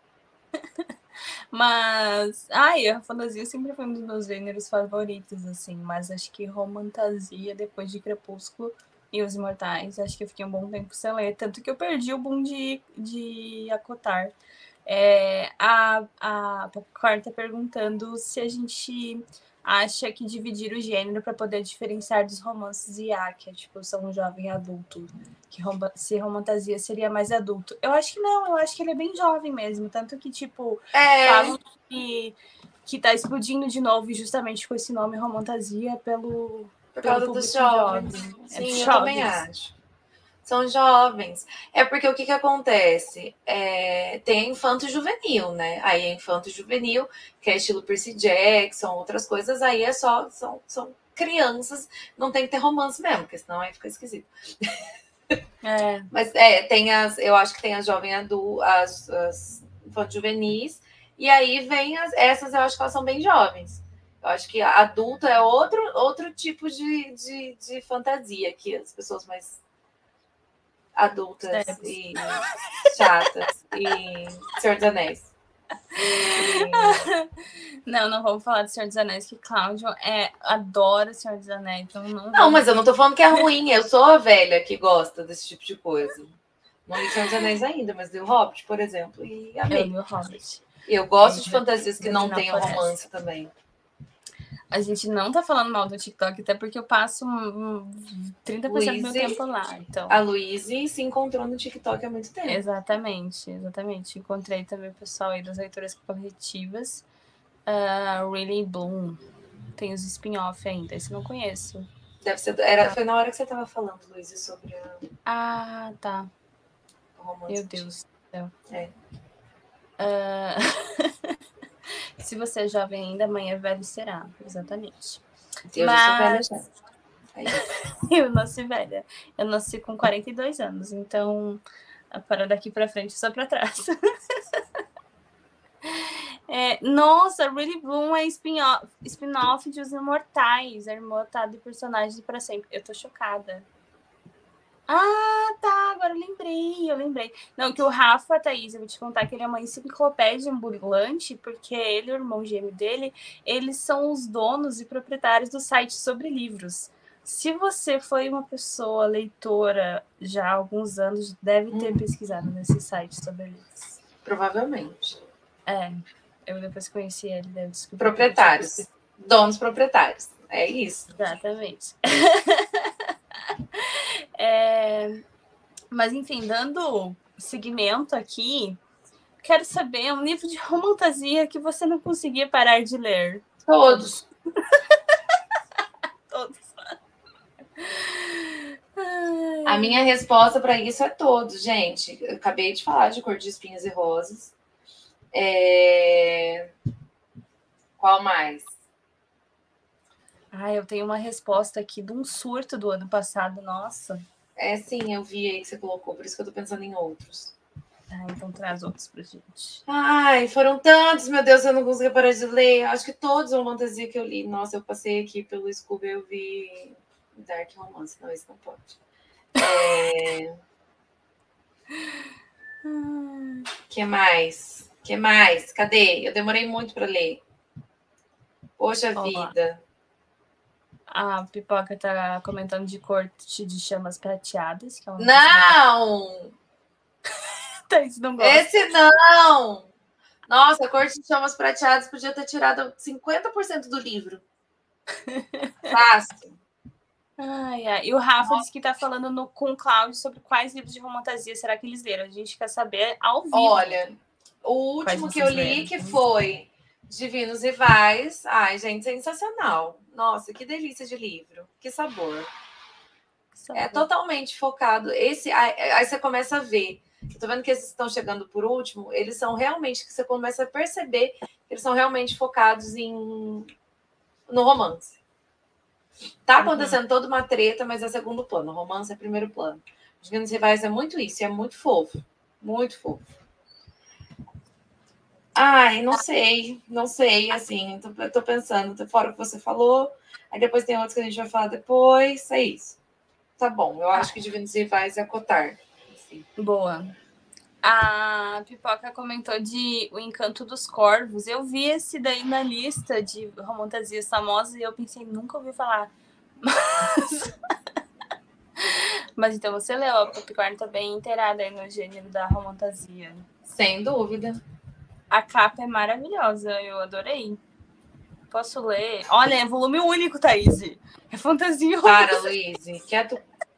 Mas, ai, a fantasia sempre foi um dos meus gêneros favoritos, assim, mas acho que romantasia, depois de Crepúsculo e Os Imortais, acho que eu fiquei um bom tempo sem ler, tanto que eu perdi o boom de, de Acotar. É, a, a Popcorn tá perguntando se a gente acha que dividir o gênero para poder diferenciar dos romances I A, que é tipo, são um jovem adulto, que rom- se romantasia seria mais adulto. Eu acho que não, eu acho que ele é bem jovem mesmo, tanto que, tipo, É, falam que, que tá explodindo de novo justamente com esse nome romantasia pelo, por pelo causa público dos jovens. jovem. É Sim, dos eu também jovens. acho. São jovens. É porque o que, que acontece? É, tem infanto juvenil, né? Aí é infanto juvenil, que é estilo Percy Jackson, outras coisas, aí é só, são, são crianças, não tem que ter romance mesmo, porque senão aí fica esquisito. É, Mas é, tem as, eu acho que tem as jovens adultas, as, as infantos juvenis, e aí vem as, essas eu acho que elas são bem jovens. Eu acho que adulto é outro, outro tipo de, de, de fantasia, que as pessoas mais adultas Sérios. e chatas e Senhor dos Anéis. E... Não, não vamos falar de Senhor dos Anéis, que Cláudio é, adora Senhor dos Anéis, então não Não, vamos... mas eu não tô falando que é ruim, eu sou a velha que gosta desse tipo de coisa. Não li Senhor dos Anéis ainda, mas li o Hobbit, por exemplo, e Eu amei. li o Hobbit. Eu gosto É, de fantasias que não Desde na tenham Floresta. romance também. A gente não tá falando mal do TikTok, até porque eu passo um, um, trinta por cento do meu Luíse- tempo lá, então... A Luíse se encontrou no TikTok há muito tempo. Exatamente, exatamente. Encontrei também o pessoal aí das leituras coletivas. Uh, Really Bloom. Tem os spin-off ainda, esse eu não conheço. Deve ser, era, foi na hora que você tava falando, Luíse, sobre a, Ah, tá. o romance. Meu Deus do céu. É. Uh... Se você é jovem ainda, amanhã velho será. Exatamente. Eu Mas... já sou velha já. É isso. Eu nasci velha. Eu nasci com quarenta e dois anos, então para daqui para frente só para trás. É, nossa, Really Bloom é spin-off spin de Os Imortais. É imortal de personagens para sempre. Eu tô chocada. Ah, tá, agora eu lembrei, eu lembrei. Não, que o Rafa, Thaís, eu vou te contar que ele é uma enciclopédia ambulante, porque ele e o irmão gêmeo dele, eles são os donos e proprietários do site sobre livros. Se você foi uma pessoa leitora já há alguns anos, deve ter hum. pesquisado nesse site sobre livros. Provavelmente. É, eu depois conheci ele, deve descobrir. Proprietários, donos proprietários, é isso. Exatamente. É, mas, enfim, dando seguimento aqui, quero saber um livro de romantasia que você não conseguia parar de ler. Todos. Todos. A minha resposta para isso é todos, gente. Eu acabei de falar de Cor de Espinhos e Rosas. É... Qual mais? Ah, eu tenho uma resposta aqui de um surto do ano passado, nossa. É, sim, eu vi aí que você colocou, por isso que eu tô pensando em outros. Ah, então traz outros pra gente. Ai, foram tantos, meu Deus, eu não consegui parar de ler. Acho que todos os fantasia que eu li. Nossa, eu passei aqui pelo Scooby, eu vi Dark Romance. Não, isso não pode. É... Hum. Que mais? Que mais? Cadê? Eu demorei muito para ler. Poxa Ó, vida. a Pipoca tá comentando de Corte de Chamas Prateadas. Que é uma Não! Thaís não gosta. Esse não! Nossa, a Corte de Chamas Prateadas podia ter tirado cinquenta por cento do livro. Fácil. Ai, ai. E o Rafa disse que tá falando no, com o Cláudio sobre quais livros de romantasia será que eles leram. A gente quer saber ao vivo. Olha, o último que eu li, leram? que foi Divinos Rivais. Ai, gente, sensacional. Nossa, que delícia de livro. Que sabor. Que sabor. É totalmente focado. Esse, aí, aí você começa a ver. Eu tô vendo que esses estão chegando por último. Eles são realmente, que você começa a perceber que eles são realmente focados em no romance. Tá acontecendo uhum. toda uma treta, mas é segundo plano. O romance é primeiro plano. Os Divinos Rivais é muito isso. É muito fofo. Muito fofo. Ai, não sei. Não sei, assim. Tô, tô pensando. Fora o que você falou. Aí depois tem outros que a gente vai falar depois. É isso. Tá bom. Eu acho que Divinos Rivais é cotar. Assim. Boa. A Pipoca comentou de O Encanto dos Corvos. Eu vi esse daí na lista de romantasias famosas e eu pensei, nunca ouvi falar. Mas, Mas então você leu, a Capricórnio tá bem inteirada aí no gênero da romantasia. Sem dúvida. A capa é maravilhosa, eu adorei. Posso ler? Olha, é volume único, Thaís. É fantasia. Para, Luíse. Quieto.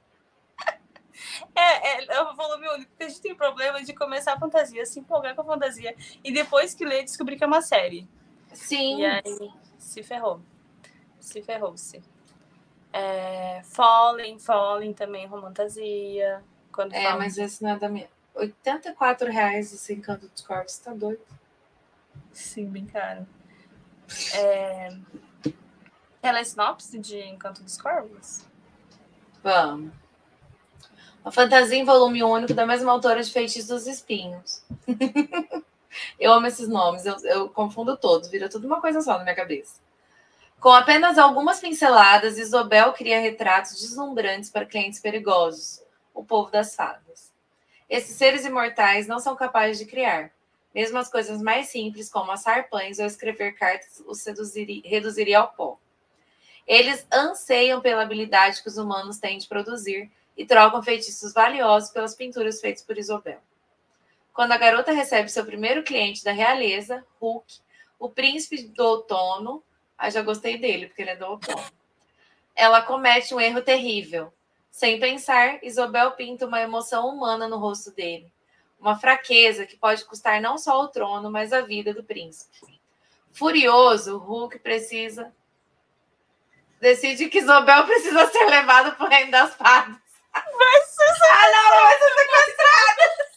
É, é, é o volume único, porque a gente tem problema de começar a fantasia, se empolgar com a fantasia, e depois que ler, descobrir que é uma série. Sim. E aí, se ferrou. Se ferrou-se. É, Fallen, Fallen também, romantasia. Quando é, fala... mas esse não é da minha... oitenta e quatro reais esse Encanto dos Corvos, tá doido? Sim, bem caro. É... Ela é sinopse de Encanto dos Corvos? Vamos. A fantasia em volume único da mesma autora de Feitiços dos Espinhos. Eu amo esses nomes, eu, eu confundo todos, vira tudo uma coisa só na minha cabeça. Com apenas algumas pinceladas, Isobel cria retratos deslumbrantes para clientes perigosos, o povo das fadas. Esses seres imortais não são capazes de criar. Mesmo as coisas mais simples, como assar pães ou escrever cartas, os seduziria, reduziria ao pó. Eles anseiam pela habilidade que os humanos têm de produzir e trocam feitiços valiosos pelas pinturas feitas por Isobel. Quando a garota recebe seu primeiro cliente da realeza, Hulk, o príncipe do outono, ah, já gostei dele, porque ele é do outono, ela comete um erro terrível. Sem pensar, Isobel pinta uma emoção humana no rosto dele, uma fraqueza que pode custar não só o trono, mas a vida do príncipe. Furioso, Hulk precisa... decide que Isobel precisa ser levada para o reino das fadas. Vai ser ah, não, ela vai ser sequestrada!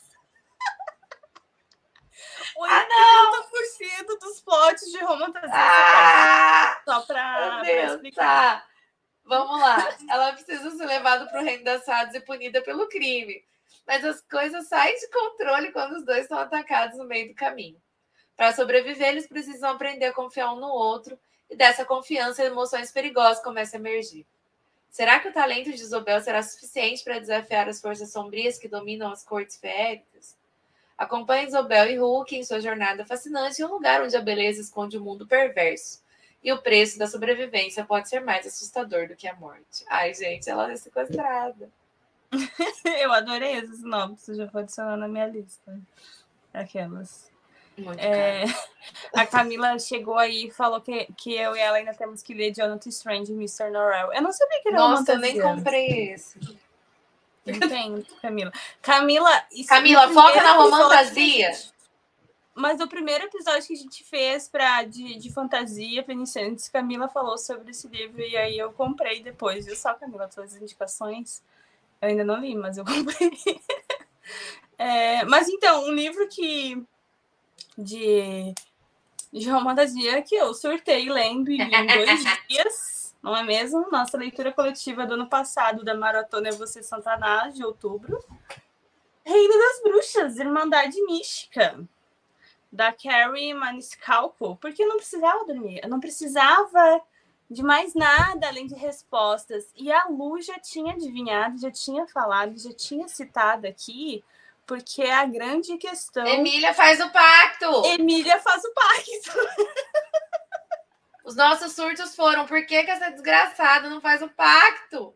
oitenta por cento ah, dos plots de romantasia. Ah, só para meu Deus, explicar. Tá. Vamos lá. Ela precisa ser levada para o reino das fadas e punida pelo crime. Mas as coisas saem de controle quando os dois são atacados no meio do caminho. Para sobreviver, eles precisam aprender a confiar um no outro e dessa confiança, emoções perigosas começam a emergir. Será que o talento de Isobel será suficiente para desafiar as forças sombrias que dominam as cortes feéricas? Acompanhe Isobel e Hulk em sua jornada fascinante em um lugar onde a beleza esconde um mundo perverso. E o preço da sobrevivência pode ser mais assustador do que a morte. Ai, gente, ela é sequestrada. Eu adorei esses nomes, já vou adicionar na minha lista. Aquelas. Muito é, a Camila chegou aí e falou que, que eu e ela ainda temos que ler Jonathan Strange e mister Norrell. Eu não sabia que era uma Nossa, eu nem comprei esse. Entendo, Camila. Camila, isso Camila, foca na romantasia. Gente, mas o primeiro episódio que a gente fez pra, de, de fantasia para iniciantes, Camila falou sobre esse livro e aí eu comprei depois. Viu só, Camila, todas as indicações? Eu ainda não li, mas eu comprei. É, mas então, um livro que de, de romantasia que eu surtei lendo e li em dois dias, não é mesmo? Nossa leitura coletiva do ano passado da Maratona É Você Satanás, de outubro. Reino das Bruxas, Irmandade Mística, da Carrie Maniscalco, porque eu não precisava dormir, eu não precisava de mais nada além de respostas. E a Lu já tinha adivinhado, já tinha falado, já tinha citado aqui, Porque a grande questão... Emília faz o pacto! Emília faz o pacto! Os nossos surtos foram, por que, que essa desgraçada não faz o pacto?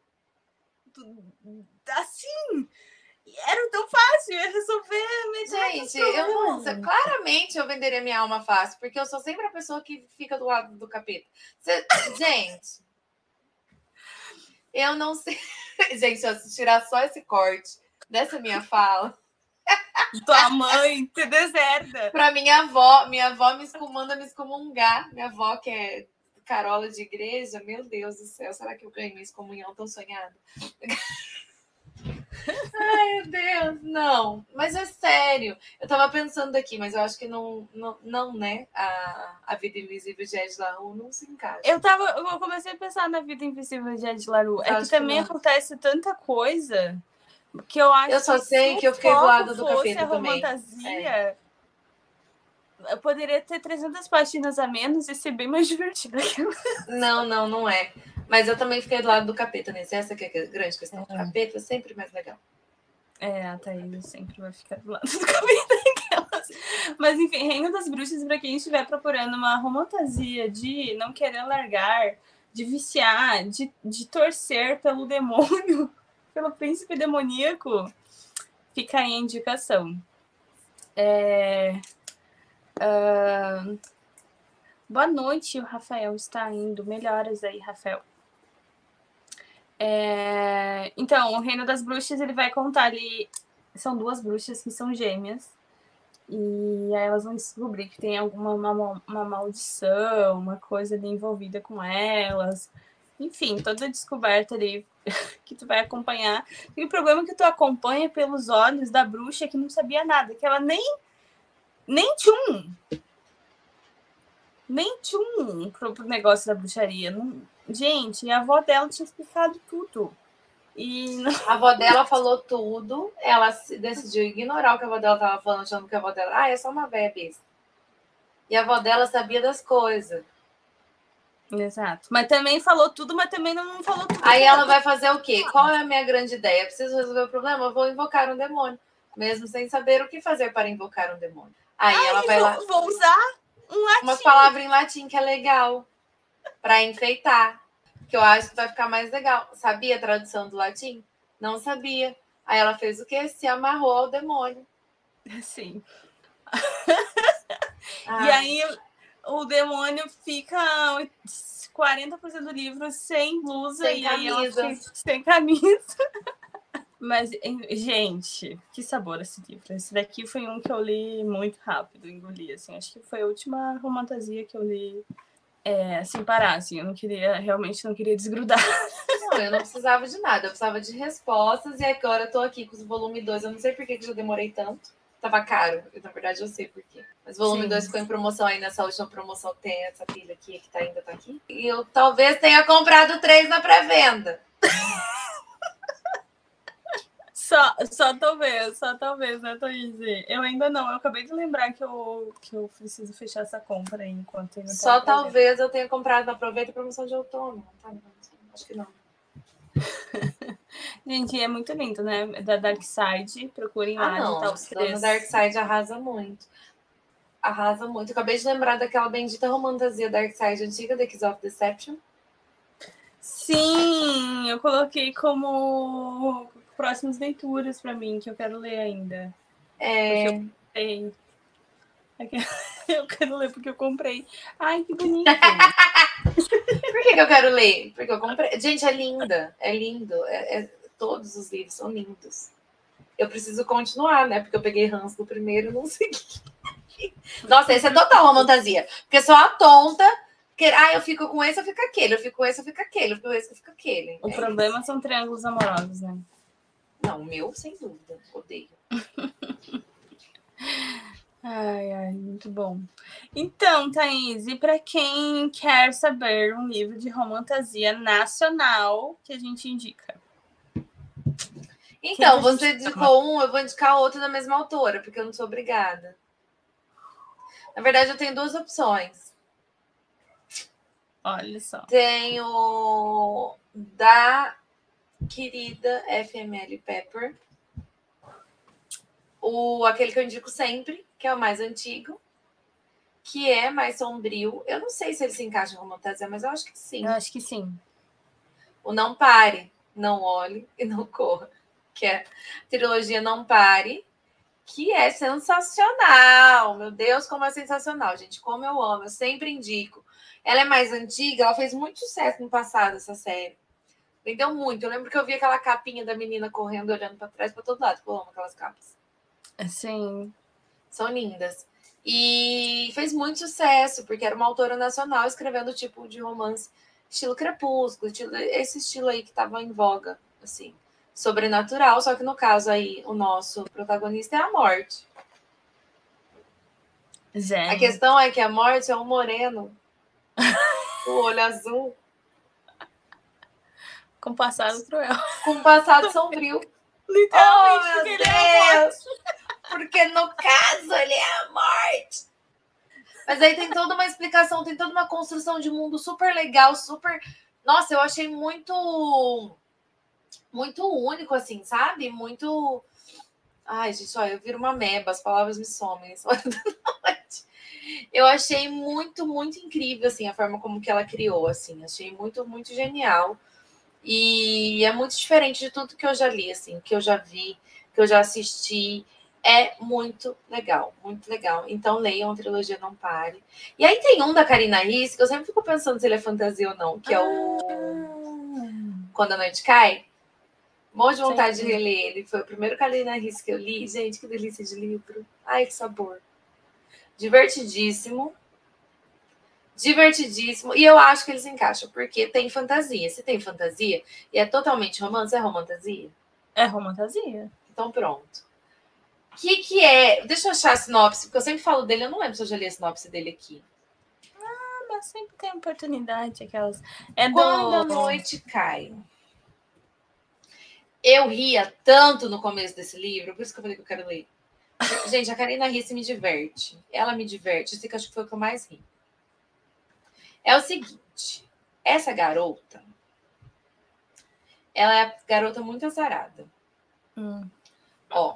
Assim, era tão fácil, ia resolver Gente, eu não, claramente eu venderia minha alma fácil, porque eu sou sempre a pessoa que fica do lado do capeta. Cê, gente, eu não sei. Gente, se eu tirar só esse corte dessa minha fala. Tua mãe te deserda. Pra minha avó, minha avó me manda me excomungar. Minha avó, que é Carola de igreja, meu Deus do céu, será que eu ganhei minha excomunhão tão sonhada? Ai, meu Deus, não. Mas é sério. Eu tava pensando aqui, mas eu acho que não, não, não né? A, a Vida Invisível de Ed LaRue não se encaixa. Eu, tava, eu comecei a pensar na Vida Invisível de Ed LaRue. É que também que acontece tanta coisa que eu acho eu só que sei que eu fiquei do lado do capeta também. Romantasia, é. Eu poderia ter trezentas páginas a menos e ser bem mais divertida. Não, não, não é. Mas eu também fiquei do lado do capeta nesse. Essa que é a grande questão. O É. capeta é sempre mais legal. É, a Thaís sempre vai ficar do lado do capeta. Aquelas. Mas enfim, Reino das Bruxas, pra quem estiver procurando uma romantasia de não querer largar, de viciar, de, de torcer pelo demônio, pelo príncipe demoníaco, fica aí a indicação. É... Uh... Boa noite, o Rafael está indo. Melhoras aí, Rafael. É... Então, o Reino das Bruxas, ele vai contar ali... São duas bruxas que são gêmeas. E aí elas vão descobrir que tem alguma uma, uma maldição, uma coisa ali envolvida com elas. Enfim, toda a descoberta ali que tu vai acompanhar. E o problema é que tu acompanha pelos olhos da bruxa que não sabia nada. Que ela nem... Nem tchum! Nem tchum pro, pro negócio da bruxaria. Não... Gente, a avó dela tinha explicado tudo. E não... A avó dela falou tudo, ela decidiu ignorar o que a avó dela estava falando, achando que a avó dela, ah, é só uma bebê. E a avó dela sabia das coisas. Exato. Mas também falou tudo, mas também não falou tudo. Aí ela vai fazer o quê? Qual é a minha grande ideia? Preciso resolver o problema? Eu vou invocar um demônio. Mesmo sem saber o que fazer para invocar um demônio. Aí Ai, ela vai vou, lá... Vou usar um latim. Umas palavras em latim que é legal. Para enfeitar. Que eu acho que vai ficar mais legal. Sabia a tradução do latim? Não sabia. Aí ela fez o quê? Se amarrou ao demônio. Sim. Ah. E aí o demônio fica quarenta por cento do livro sem blusa sem e camisa. Aí ela sem camisa. Mas, gente, que sabor esse livro. Esse daqui foi um que eu li muito rápido, engoli, assim. Acho que foi a última romantasia que eu li é, sem parar, assim. Eu não queria, realmente não queria desgrudar. Não, eu não precisava de nada. Eu precisava de respostas e agora eu tô aqui com o volume dois. Eu não sei por que, que já demorei tanto. Tava caro. Eu, na verdade, eu sei por quê. Mas o volume dois ficou em promoção aí nessa última promoção. Tem essa pilha aqui que tá, ainda tá aqui. E eu talvez tenha comprado três na pré-venda. Só, só talvez, só talvez, né, Thaís? Eu ainda não. Eu acabei de lembrar que eu, que eu preciso fechar essa compra aí enquanto ainda Só talvez eu tenha comprado na Aproveita a promoção de outono. Tá? Acho que não. Gente, é muito lindo, né? Da Dark Side. Procurem lá. Ah, não. Tá os preços. Dona Dark Side arrasa muito. Arrasa muito. Eu acabei de lembrar daquela bendita romantasia Dark Side antiga, The Kiss of Deception. Sim, eu coloquei como próximas leituras para mim, que eu quero ler ainda. É. Eu, eu quero ler porque eu comprei. Ai, que bonito. Por que, que eu quero ler? Porque eu comprei. Gente, é linda. É lindo. É, é... Todos os livros são lindos. Eu preciso continuar, né? Porque eu peguei ranço do primeiro e não segui. Nossa, esse é total uma fantasia. Porque só a tonta. Que, ah, eu fico com esse, eu fico aquele. Eu fico com esse, eu fico aquele. Eu fico com esse, eu fico aquele. O é problema isso. São triângulos amorosos, né? Não, o meu, sem dúvida. Odeio. Ai, ai, muito bom. Então, Thaís, e para quem quer saber um livro de romantasia nacional que a gente indica? Então, você indicou um, eu vou indicar outro da mesma autora, porque eu não sou obrigada. Na verdade, eu tenho duas opções. Olha só. Tenho da querida F M L Pepper. o, aquele que eu indico sempre, que é o mais antigo, que é mais sombrio. Eu não sei se ele se encaixa com fantasia, mas eu acho que sim. Eu acho que sim. O Não Pare, Não Olhe e Não Corra, que é a trilogia Não Pare, que é sensacional. Meu Deus, como é sensacional, gente. Como eu amo, eu sempre indico. Ela é mais antiga, ela fez muito sucesso no passado, essa série. Vendeu muito. Eu lembro que eu vi aquela capinha da menina correndo, olhando para trás, para todo lado. Eu amo aquelas capas. Sim. São lindas. E fez muito sucesso, porque era uma autora nacional escrevendo tipo de romance estilo Crepúsculo, estilo, esse estilo aí que estava em voga, assim, sobrenatural, só que no caso aí o nosso protagonista é a morte. Gente. A questão é que a morte é um moreno, com o olho azul, com passado cruel. Com um passado sombrio. Literalmente, oh, porque meu ele é a morte. Porque no caso ele é a morte. Mas aí tem toda uma explicação, tem toda uma construção de mundo super legal, super... Nossa, eu achei muito... Muito único, assim, sabe? Muito... Ai, gente, olha, eu viro uma meba, as palavras me somem. Eu achei muito, muito incrível, assim, a forma como que ela criou, assim. Achei muito, muito genial. E é muito diferente de tudo que eu já li, assim, que eu já vi, que eu já assisti. É muito legal, muito legal. Então leiam a trilogia Não Pare. E aí tem um da Karina Risse, que eu sempre fico pensando se ele é fantasia ou não, que é o Ah. Quando a Noite Cai. Morro de vontade Sim. de reler ele. Foi o primeiro Karina Risse que eu li. Gente, que delícia de livro. Ai, que sabor. Divertidíssimo. Divertidíssimo. E eu acho que eles encaixam, porque tem fantasia. Se tem fantasia e é totalmente romance, é romantasia? É romantasia. Então pronto. O que, que é? Deixa eu achar a sinopse, porque eu sempre falo dele, eu não lembro se eu já li a sinopse dele aqui. Ah, mas sempre tem oportunidade, aquelas. É do... Quando a Noite Cai. Eu ria tanto no começo desse livro, por isso que eu falei que eu quero ler. Gente, a Karina Risse me diverte. Ela me diverte. Isso que eu acho que foi o que eu mais ri. É o seguinte. Essa garota, ela é a garota muito azarada. Hum. Ó.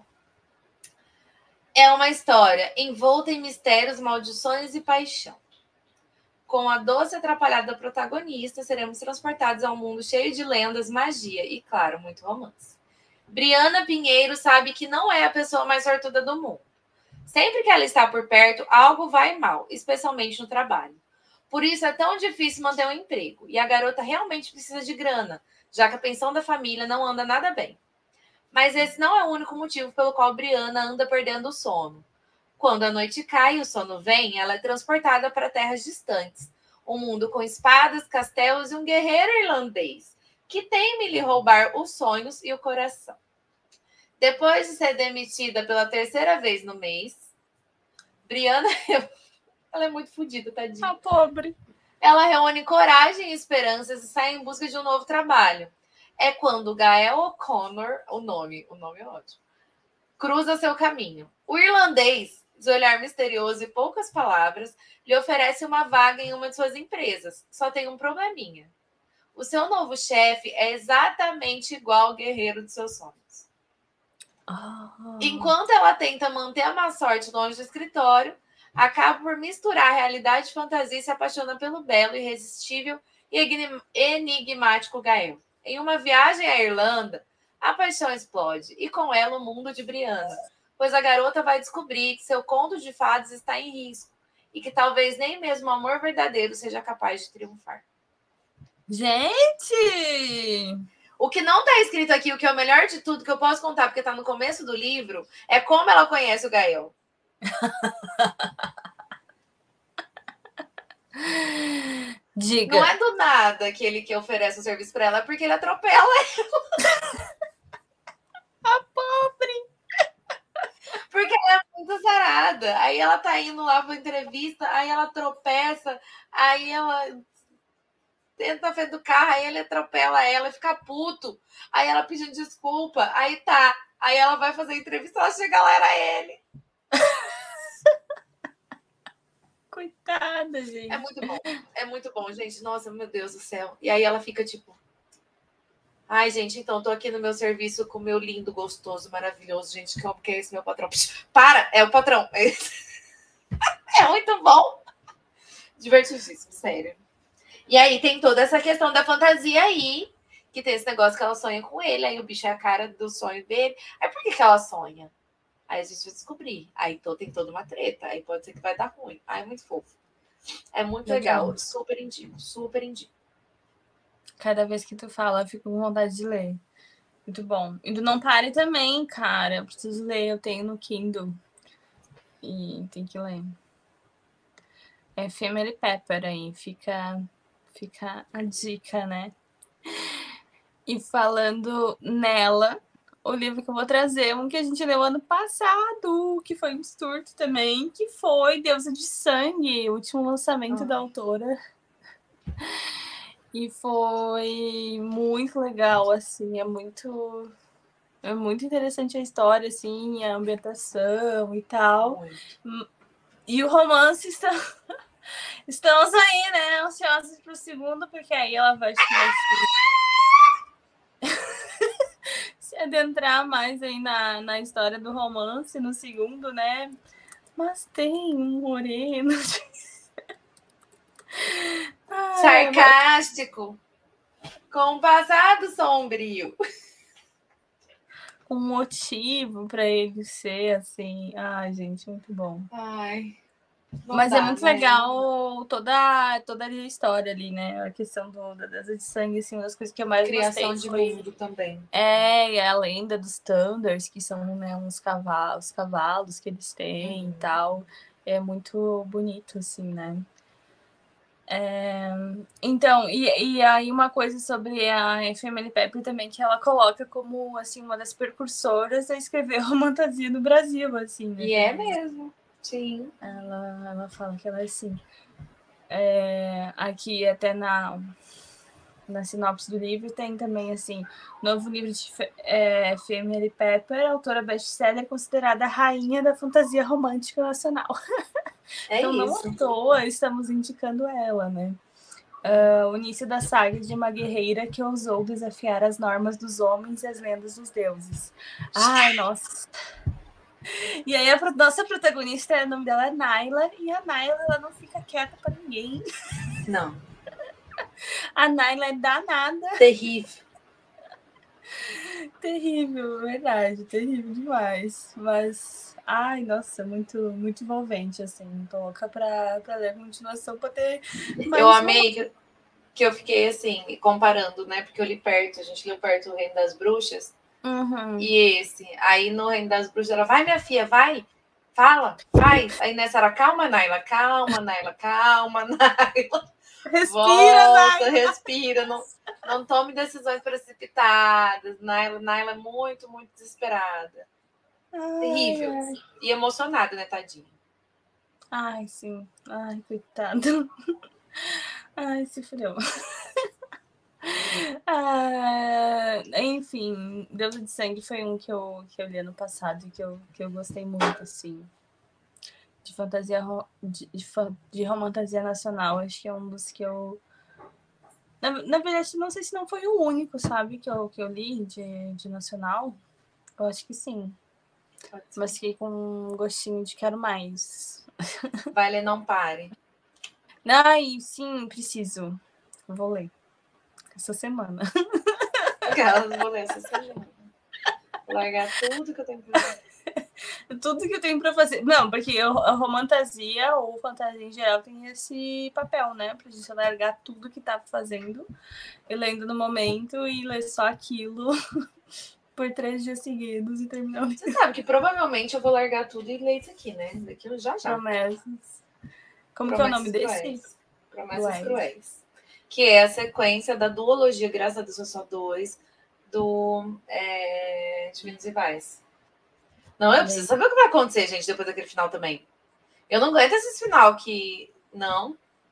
É uma história envolta em mistérios, maldições e paixão. Com a doce e atrapalhada protagonista, seremos transportados a um mundo cheio de lendas, magia e, claro, muito romance. Briana Pinheiro sabe que não é a pessoa mais sortuda do mundo. Sempre que ela está por perto, algo vai mal, especialmente no trabalho. Por isso é tão difícil manter um emprego. E a garota realmente precisa de grana, já que a pensão da família não anda nada bem. Mas esse não é o único motivo pelo qual Briana anda perdendo o sono. Quando a noite cai e o sono vem, ela é transportada para terras distantes. Um mundo com espadas, castelos e um guerreiro irlandês, que teme lhe roubar os sonhos e o coração. Depois de ser demitida pela terceira vez no mês, Briana... ela é muito fodida, tadinha. Ah, pobre. Ela reúne coragem e esperanças e sai em busca de um novo trabalho. É quando Gael O'Connor, o nome, o nome é ótimo, cruza seu caminho. O irlandês, de olhar misterioso e poucas palavras, lhe oferece uma vaga em uma de suas empresas. Só tem um probleminha. O seu novo chefe é exatamente igual ao guerreiro de seus sonhos. Oh. Enquanto ela tenta manter a má sorte longe do escritório, acaba por misturar realidade e fantasia e se apaixona pelo belo, irresistível e enigmático Gael. Em uma viagem à Irlanda, a paixão explode e com ela o mundo de Briana, pois a garota vai descobrir que seu conto de fadas está em risco e que talvez nem mesmo o amor verdadeiro seja capaz de triunfar. Gente! O que não está escrito aqui, o que é o melhor de tudo, que eu posso contar porque está no começo do livro, é como ela conhece o Gael. Diga. Não é do nada que ele que oferece o serviço para ela, é porque ele atropela ela. A pobre! Porque ela é muito azarada. Aí ela tá indo lá pra entrevista, aí ela tropeça, aí ela tenta frente do carro, aí ele atropela ela e fica puto. Aí ela pedindo desculpa, aí tá. Aí ela vai fazer a entrevista, ela chega lá, era ele. Coitada, gente. É muito bom, é muito bom, gente. Nossa, meu Deus do céu. E aí ela fica tipo... Ai, gente, então, tô aqui no meu serviço com o meu lindo, gostoso, maravilhoso. Gente, como que é esse meu patrão? Para! É o patrão. É muito bom. Divertidíssimo, sério. E aí tem toda essa questão da fantasia aí, que tem esse negócio que ela sonha com ele, aí o bicho é a cara do sonho dele. Aí por que, que ela sonha? Aí a gente vai descobrir. Aí tô, tem toda uma treta. Aí pode ser que vai dar ruim. Aí é muito fofo. É muito legal. legal. Super indico, super indico. Cada vez que tu fala, eu fico com vontade de ler. Muito bom. E do Não Pare também, cara. Eu preciso ler, eu tenho no Kindle. E tem que ler. É Family Pepper aí. Fica, fica a dica, né? E falando nela, o livro que eu vou trazer, um que a gente leu ano passado, que foi um surto também, que foi Deusa de Sangue, o último lançamento oh. da autora. E foi muito legal, assim, é muito... É muito interessante a história, assim, a ambientação e tal. Muito. E o romance está... Estamos aí, né, ansiosos pro segundo, porque aí ela vai... se adentrar mais aí na, na história do romance, no segundo, né? Mas tem um moreno... Sarcástico, com um passado sombrio. Um motivo para ele ser assim. Ai, gente, muito bom. Ai, Mas dá, é muito né? legal toda, toda a história ali, né? A questão do, da Deusa de Sangue, assim, uma das coisas que eu mais Criação gostei de foi... mundo também. É, a lenda dos Thunders, que são, né, uns cavalos, cavalos que eles têm uhum. e tal. É muito bonito, assim, né? É... Então, e, e aí uma coisa sobre a Family Pepper também, que ela coloca como, assim, uma das precursoras a escrever romantasia no Brasil, assim, né? E é mesmo, sim. Ela, ela fala que ela é assim. É, aqui até na, na sinopse do livro tem também, assim, novo livro de é, Family Pepper, autora best-seller considerada a rainha da fantasia romântica nacional. É então, não isso. à toa estamos indicando ela, né? Uh, o início da saga de uma guerreira que ousou desafiar as normas dos homens e as lendas dos deuses. Ai, nossa. E aí a nossa protagonista, o nome dela é Naila, e a Naila, ela não fica quieta pra ninguém. Não. A Naila é danada. Terrível. Terrível, verdade, terrível demais. Mas, ai, nossa, muito, muito envolvente, assim. Tô louca pra, pra ler a continuação, pra ter mais Eu amei que, que eu fiquei, assim, comparando, né? Porque eu li perto, a gente leu perto o Reino das Bruxas. Uhum. E esse, aí no Reino das Bruxas, ela, vai, minha filha, vai, fala, faz. Aí nessa era, calma, Naila, calma, Naila, calma, Naila. Respira, Volta, Naila. respira, não, não tome decisões precipitadas. Naila, Naila é muito, muito desesperada. Ai, terrível. ai. E emocionada, né, tadinha? Ai, sim. Ai, coitado. Ai, se fudeu. Ah, enfim, Deusa de Sangue foi um que eu, que eu li ano passado e que eu, que eu gostei muito, assim. De fantasia, de, de, de romantasia nacional. Acho que é um dos que eu... Na, na verdade, não sei se não foi o único, sabe, que eu, que eu li de, de nacional. Eu acho que sim. Mas fiquei com um gostinho de quero mais. Vai ler, não pare. Ai, sim, preciso. Vou ler. Essa semana. Aquelas, vou ler essa semana. Vou largar tudo que eu tenho pra fazer. Tudo que eu tenho pra fazer. Não, porque a romantasia ou fantasia em geral tem esse papel, né? Pra gente largar tudo que tá fazendo e lendo no momento e ler só aquilo por três dias seguidos e terminar o livro. Você sabe que provavelmente eu vou largar tudo e ler isso aqui, né? Daquilo já já. Promessas. Como Promessas que é o nome cruéis. desse? Promessas Cruéis. Cruéis. Que é a sequência da duologia, graças a Deus, são só dois, do é, Divinos Rivais. Não, eu preciso saber o que vai acontecer, gente, depois daquele final também. Eu não aguento esse final que... Não.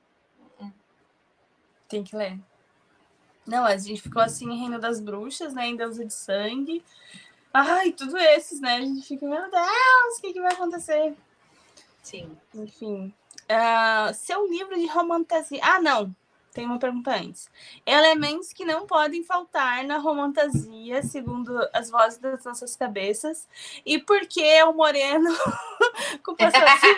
Tem que ler. Não, a gente ficou assim em Reino das Bruxas, né? Em Deusa de Sangue. Ai, tudo esses, né? A gente fica, meu Deus, o que, que vai acontecer? Sim. Enfim. Uh, seu livro de romantasia... Ah, não. tem uma pergunta antes. Elementos que não podem faltar na romantasia, segundo as vozes das nossas cabeças. E por que o moreno com passarinho?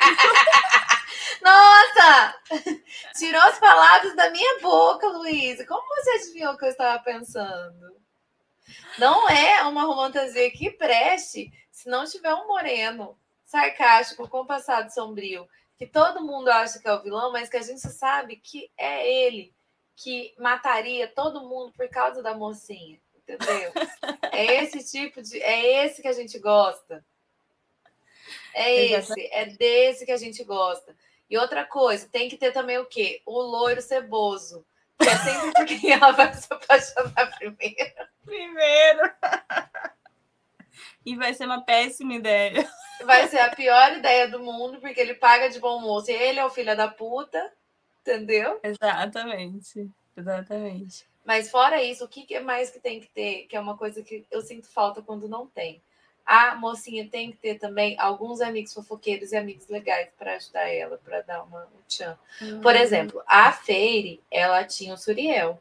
Nossa! Tirou as palavras da minha boca, Luísa. Como você adivinhou o que eu estava pensando? Não é uma romantasia que preste se não tiver um moreno sarcástico, com passado sombrio, que todo mundo acha que é o vilão, mas que a gente sabe que é ele que mataria todo mundo por causa da mocinha, entendeu? É esse tipo de... É esse que a gente gosta. É esse, é desse que a gente gosta. E outra coisa, tem que ter também o quê? O loiro ceboso, que é sempre por quem ela vai se apaixonar primeiro. Primeiro. E vai ser uma péssima ideia. Vai ser a pior ideia do mundo, porque ele paga de bom moço e ele é o filho da puta, entendeu? Exatamente, exatamente. Mas fora isso, o que mais que tem que ter, que é uma coisa que eu sinto falta quando não tem? A mocinha tem que ter também alguns amigos fofoqueiros e amigos legais para ajudar ela, para dar uma, um tchan. Uhum. Por exemplo, a Feire, ela tinha o Suriel.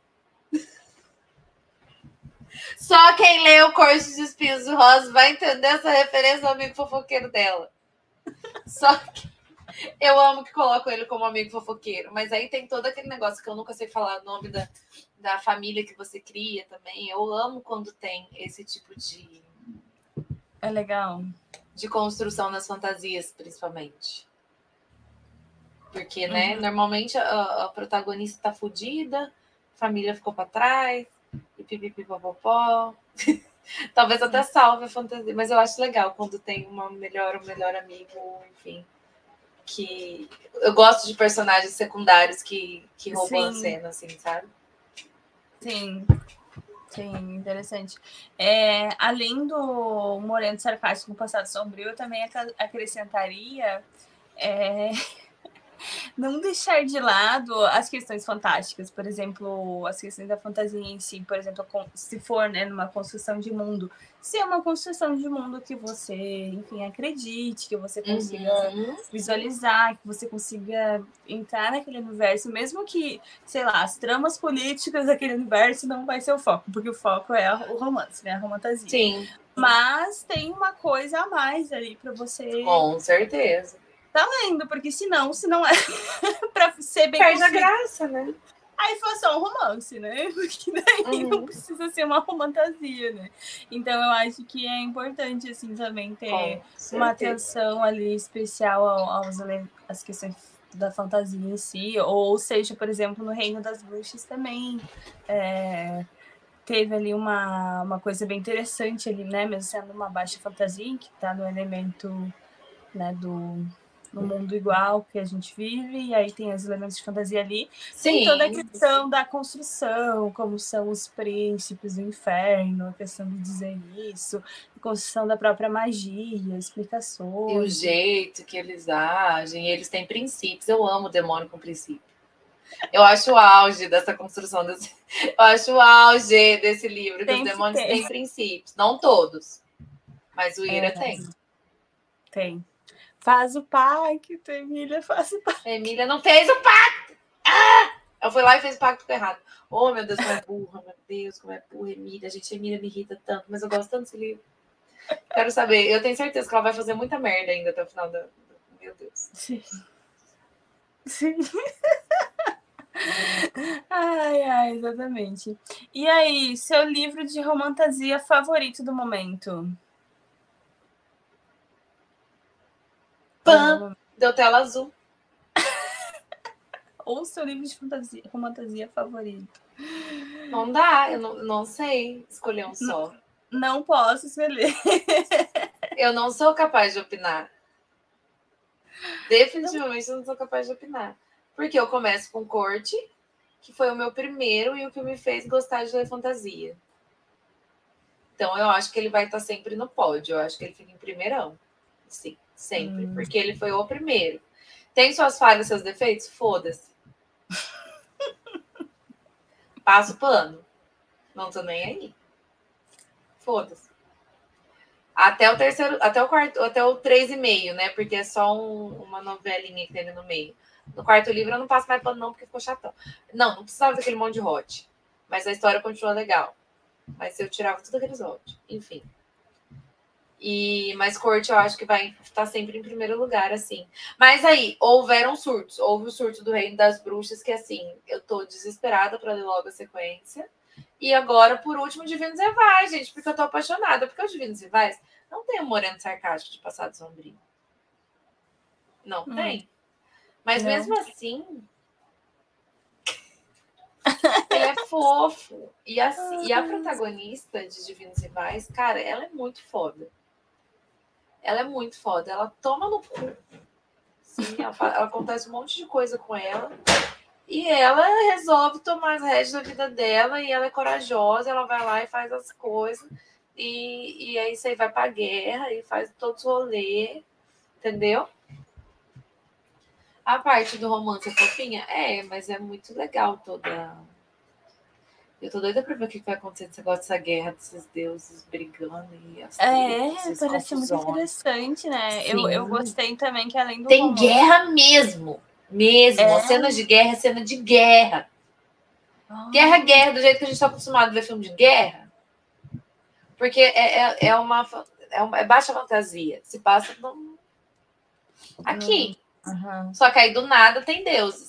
Só quem lê o Curso de Espinhos de Rosa vai entender essa referência ao amigo fofoqueiro dela. Só que eu amo que colocam ele como amigo fofoqueiro, mas aí tem todo aquele negócio que eu nunca sei falar o nome da, da família que você cria também. Eu amo quando tem esse tipo de... É legal. De construção nas fantasias, principalmente. Porque, né, uhum. normalmente a, a protagonista tá fodida, a família ficou para trás, e pipipipopopó. Talvez até salve a fantasia, mas eu acho legal quando tem uma melhor, um melhor amigo, enfim. Que eu gosto de personagens secundários que, que roubam Sim. a cena, assim, sabe? Sim. Sim, interessante. É, além do moreno sarcástico no passado sombrio, eu também acrescentaria é, não deixar de lado as questões fantásticas, por exemplo, as questões da fantasia em si, por exemplo, se for, né, numa construção de mundo, se é uma construção de mundo que você, enfim, acredite, que você consiga uhum. visualizar, que você consiga entrar naquele universo, mesmo que, sei lá, as tramas políticas daquele universo não vai ser o foco, porque o foco é o romance, né, a romantasia. Sim. Mas tem uma coisa a mais ali para você... Com certeza. Tá lendo, porque senão, se não é para ser bem perde a graça, né? Aí foi só um romance, né? Porque daí uhum. não precisa ser uma romantasia, né? Então eu acho que é importante, assim, também ter uma atenção ali especial aos, às questões da fantasia em si, ou seja, por exemplo, no Reino das Bruxas também é, teve ali uma, uma coisa bem interessante ali, né? Mesmo sendo uma baixa fantasia, que tá no elemento, né, do... no mundo igual que a gente vive, e aí tem os elementos de fantasia ali. Sim. Tem toda a questão da construção, como são os príncipes do inferno, a questão de dizer isso, a construção da própria magia, explicações. E o jeito que eles agem, eles têm princípios. Eu amo o demônio com princípio. Eu acho o auge dessa construção, desse... eu acho o auge desse livro, que tem os que demônios ter. têm princípios. Não todos, mas o Ira é, tem. Tem. Faz o pacto, Emília, faz o pacto. Emília não fez o pacto! Ah! Eu fui lá e fez o pacto errado. Oh, meu Deus, como é burra, meu Deus, como é burra, Emília. Gente, Emília me irrita tanto, mas eu gosto tanto desse livro. Quero saber, eu tenho certeza que ela vai fazer muita merda ainda até o final da... Meu Deus. Sim. Sim. Ai, ai, exatamente. E aí, seu livro de romantasia favorito do momento? Pã! Deu tela azul. Ou seu livro de fantasia, romantasia favorito? Não dá, eu não, não sei escolher um só. Não, não posso escolher. Eu não sou capaz de opinar. Definitivamente não. não sou capaz de opinar. Porque eu começo com Corte, que foi o meu primeiro e o que me fez gostar de ler fantasia. Então eu acho que ele vai estar sempre no pódio. Eu acho que ele fica em primeirão. Sim, sempre. Hum. Porque ele foi o primeiro. Tem suas falhas, seus defeitos? Foda-se. Passo o pano. Não tô nem aí. Foda-se. Até o terceiro, até o quarto, até o três e meio, né? Porque é só um, uma novelinha que tem ali no meio. No quarto livro eu não passo mais pano não, porque ficou chatão. Não, não precisava daquele monte de hot. Mas a história continua legal. Mas eu tirava tudo aqueles hot. Enfim. E, mas Corte eu acho que vai estar sempre em primeiro lugar, assim. Mas aí, houveram surtos. Houve o surto do Reino das Bruxas, que assim, eu tô desesperada para ler logo a sequência. E agora, por último, Divinos Rivais, gente, porque eu tô apaixonada. Porque os Divinos Rivais não tem um moreno sarcástico de passado sombrio. Não hum. tem. Mas não. Mesmo assim, ele é fofo. E a, e a protagonista de Divinos Rivais, cara, ela é muito foda. Ela é muito foda. Ela toma no cu. Sim, ela, ela acontece um monte de coisa com ela. E ela resolve tomar as rédeas da vida dela. E ela é corajosa. Ela vai lá e faz as coisas. E, e aí você vai pra guerra e faz todos os rolês. Entendeu? A parte do romance é fofinha? É, mas é muito legal toda... Eu tô doida pra ver o que vai acontecer nesse negócio dessa guerra desses deuses brigando e as É, parece muito interessante, né? Eu, eu gostei também que além do Tem romance... guerra mesmo. Mesmo. É? As cenas de guerra é cena de guerra. Oh. Guerra, guerra, do jeito que a gente tá acostumado a ver filme de guerra. Porque é, é, é, uma, é, uma, é baixa fantasia. Se passa no... aqui. Uhum. Só que aí do nada tem deuses.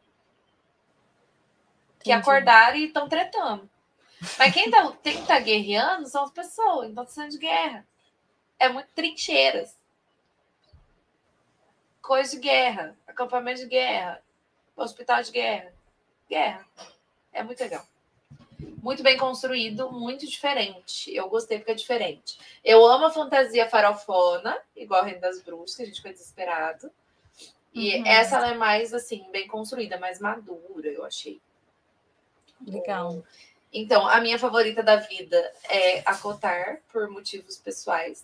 Que acordaram e estão tretando. Mas quem tá, tem que estar tá guerreando são as pessoas. Então, sendo de guerra. É muito trincheiras. Coisa de guerra. Acampamento de guerra. Hospital de guerra. Guerra. É muito legal. Muito bem construído, muito diferente. Eu gostei porque é diferente. Eu amo a fantasia farofona, igual a Reino das Bruxas, que a gente foi desesperado. E uhum. essa ela é mais, assim, bem construída, mais madura, eu achei. Legal. Então, a minha favorita da vida é a Cotar, por motivos pessoais.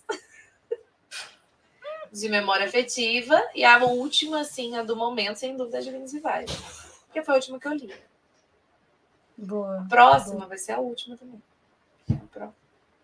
De memória afetiva. E a última, assim, a do momento, sem dúvida, é Divinos Rivais. Porque foi a última que eu li. Boa. A próxima boa. vai ser a última também. A próxima.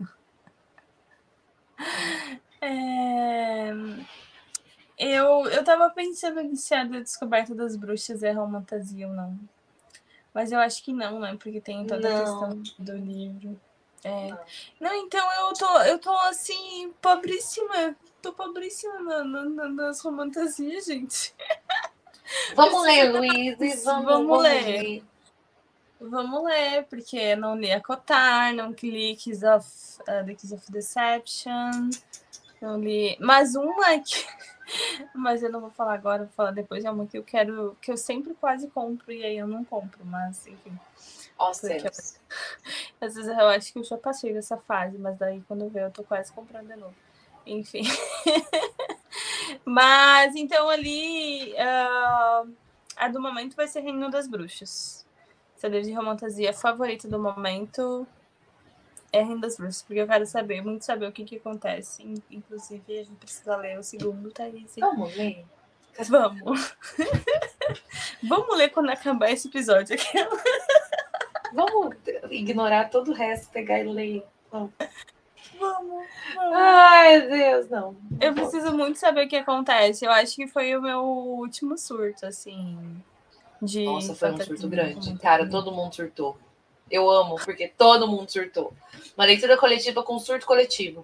É... Eu, eu tava pensando se a Descoberta das Bruxas é romantasia ou não. Mas eu acho que não, né? Porque tem toda não. a questão do livro. É. Não. não, então eu tô, eu tô assim, pobríssima. Tô pobríssima na, na, nas romantasias, gente. Vamos ler, Luiz. Vamos, vamos, vamos ler. ler. Vamos ler, porque não li a Cotar, não li Kiss of, uh, The Kiss of Deception, não li... Mas uma que... Mas eu não vou falar agora, vou falar depois. É uma que eu quero, que eu sempre quase compro e aí eu não compro, mas enfim. Nossa, eu... Às vezes eu acho que eu já passei dessa fase, mas daí quando eu ver eu tô quase comprando de novo. Enfim. Mas então ali uh, a do momento vai ser Reino das Bruxas. Essa livro de romantasia favorita do momento é Reino das Bruxas, porque eu quero saber, muito saber o que que acontece. Inclusive, a gente precisa ler o segundo, Thaís. Vamos ler? Vamos. Vamos ler quando acabar esse episódio. Vamos ignorar todo o resto, pegar e ler. Vamos. Vamos, vamos. Ai, Deus, não. não eu posso. preciso muito saber o que acontece. Eu acho que foi o meu último surto, assim. De Nossa, foi um surto grande. Cara, todo mundo surtou. Eu amo, porque todo mundo surtou. Uma leitura coletiva com surto coletivo.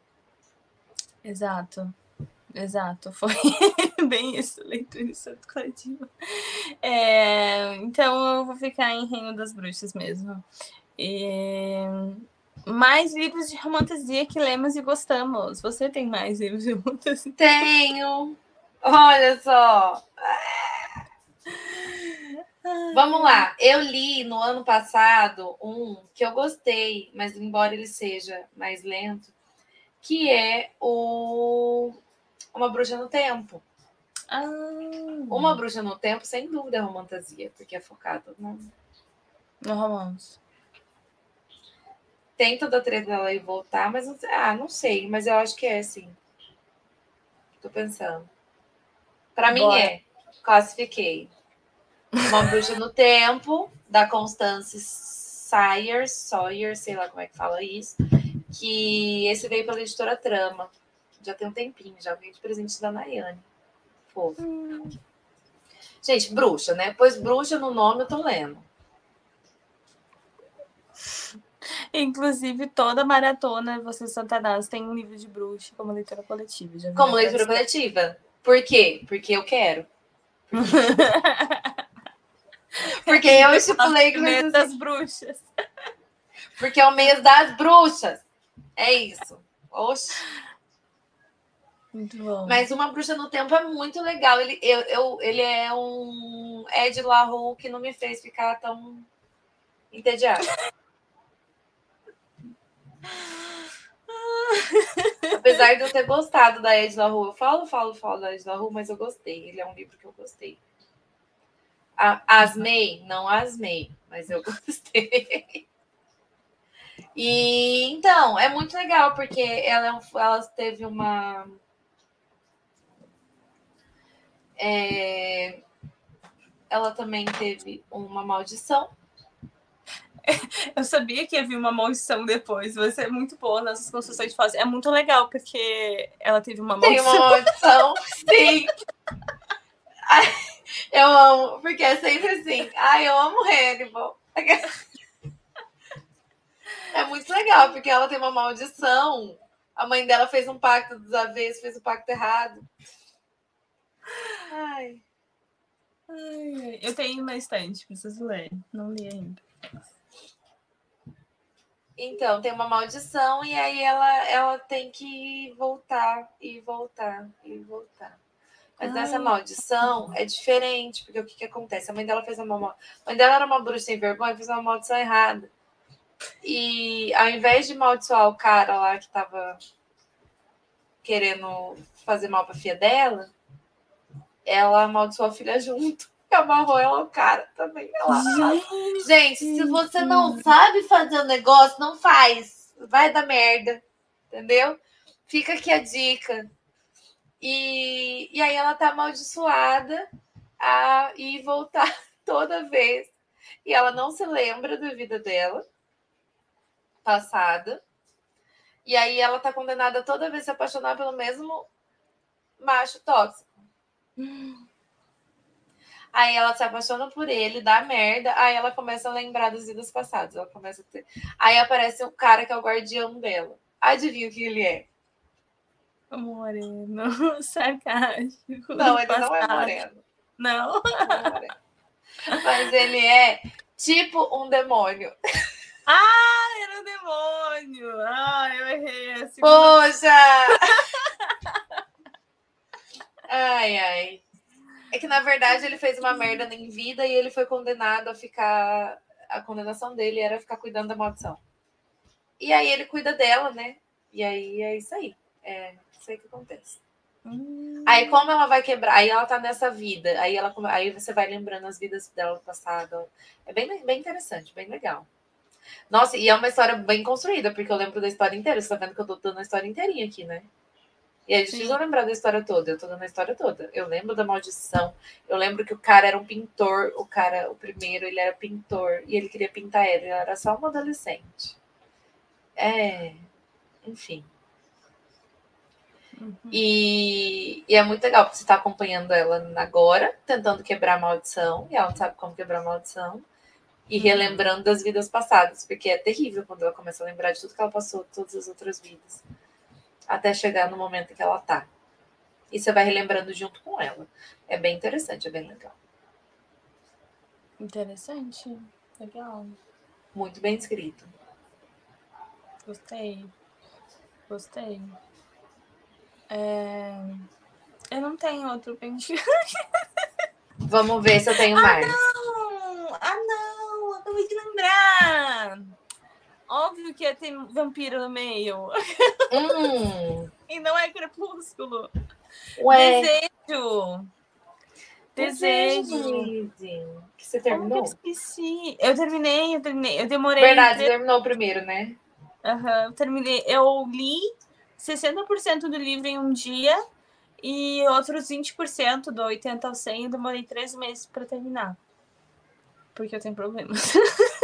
Exato. Exato. Foi bem isso, leitura e surto coletivo. É, então, eu vou ficar em Reino das Bruxas mesmo. E... mais livros de romantasia que lemos e gostamos. Você tem mais livros de romantasia? Tenho. Olha só. Vamos lá. Eu li no ano passado um que eu gostei, mas embora ele seja mais lento, que é o Uma Bruxa no Tempo. Ah. Uma Bruxa no Tempo, sem dúvida, é romantasia, porque é focado no, no romance. Tem toda a treta dela e voltar, mas não sei. Ah, não sei, mas eu acho que é, sim. Tô pensando. Pra mim é. Classifiquei. Uma Bruxa no Tempo, da Constance Sawyer, Sawyer, sei lá como é que fala isso, que esse veio pela editora Trama. Já tem um tempinho, já veio de presente da Nayane. Fofo. Hum. Gente, bruxa, né? Pois bruxa no nome eu tô lendo. Inclusive, toda maratona Você Satanás tem um livro de bruxa como leitura coletiva. Já como leitura coletiva. Por quê? Porque eu quero. Porque eu estipulei que mês das bruxas. Porque é o mês das bruxas. É isso. Oxi. Muito bom. Mas Uma Bruxa no Tempo é muito legal. Ele, eu, eu, ele é um Ed La Rue que não me fez ficar tão entediado. Apesar de eu ter gostado da Ed La Rue. Eu falo, falo, falo da Ed La Rue, mas eu gostei. Ele é um livro que eu gostei. Asmei? Não asmei, mas eu gostei. E então, é muito legal, porque ela, ela teve uma... É, ela também teve uma maldição. Eu sabia que havia uma maldição depois. Você é muito boa nessas construções de fases. É muito legal, porque ela teve uma maldição. Tem uma maldição, sim. Ai, eu amo, porque é sempre assim. Ai, eu amo Hannibal. É muito legal, porque ela tem uma maldição. A mãe dela fez um pacto dos avessos, fez o um pacto errado. Ai. Ai, eu tenho uma estante, preciso ler. Não li ainda. Então, tem uma maldição e aí ela, ela tem que voltar e voltar e voltar. Mas Ai. nessa maldição é diferente, porque o que, que acontece? A mãe dela fez uma maldição. A mãe dela era uma bruxa sem vergonha, fez uma maldição errada. E ao invés de amaldiçoar o cara lá que tava querendo fazer mal pra filha dela, ela amaldiçoou a filha junto. E amarrou ela ao cara também. Ela... Gente, Gente, se você não sabe fazer o negócio, não faz. Vai dar merda. Entendeu? Fica aqui a dica. E, e aí ela tá amaldiçoada a ir voltar toda vez. E ela não se lembra da vida dela passada. E aí ela tá condenada toda vez a se apaixonar pelo mesmo macho tóxico. Hum. Aí ela se apaixona por ele, dá merda, aí ela começa a lembrar das vidas passadas. Ela começa a ter... Aí aparece um cara que é o guardião dela. Adivinha o que ele é? Moreno, sarcástico. Não, ele não é moreno. Não? Não é moreno. Mas ele é tipo um demônio. Ah, era um demônio! Ah, eu errei. Assim. Poxa! Ai, ai. É que, na verdade, ele fez uma merda em vida e ele foi condenado a ficar... A condenação dele era ficar cuidando da maldição. E aí ele cuida dela, né? E aí é isso aí. É isso aí que acontece. Hum. Aí como ela vai quebrar... Aí ela tá nessa vida. Aí, ela... aí você vai lembrando as vidas dela do passado. É bem, bem interessante, bem legal. Nossa, e é uma história bem construída, porque eu lembro da história inteira. Você tá vendo que eu tô dando a história inteirinha aqui, né? E é difícil eu lembrar da história toda. Eu tô dando a história toda. Eu lembro da maldição. Eu lembro que o cara era um pintor. O cara, o primeiro, ele era pintor. E ele queria pintar ela. Ela era só uma adolescente. É... Enfim. Uhum. E... e é muito legal, porque você tá acompanhando ela agora, tentando quebrar a maldição. E ela não sabe como quebrar a maldição. E uhum. relembrando das vidas passadas. Porque é terrível quando ela começa a lembrar de tudo que ela passou, todas as outras vidas. Até chegar no momento em que ela tá. E você vai relembrando junto com ela. É bem interessante, é bem legal. Interessante. Legal. Muito bem escrito. Gostei. Gostei. É... Eu não tenho outro penteado. Vamos ver se eu tenho ah, mais. Não! Ah, não! Acabei de lembrar! Óbvio que ia ter vampiro no meio. Hum. E não é Crepúsculo. Ué. Desejo. Desejo. Desejo. Que você terminou? Como que eu esqueci? Eu terminei, eu terminei. Eu demorei... Verdade, você terminou o primeiro, né? Aham, uhum, terminei. Eu li sessenta por cento do livro em um dia e outros vinte por cento do oitenta ao cem eu demorei três meses para terminar. Porque eu tenho problemas.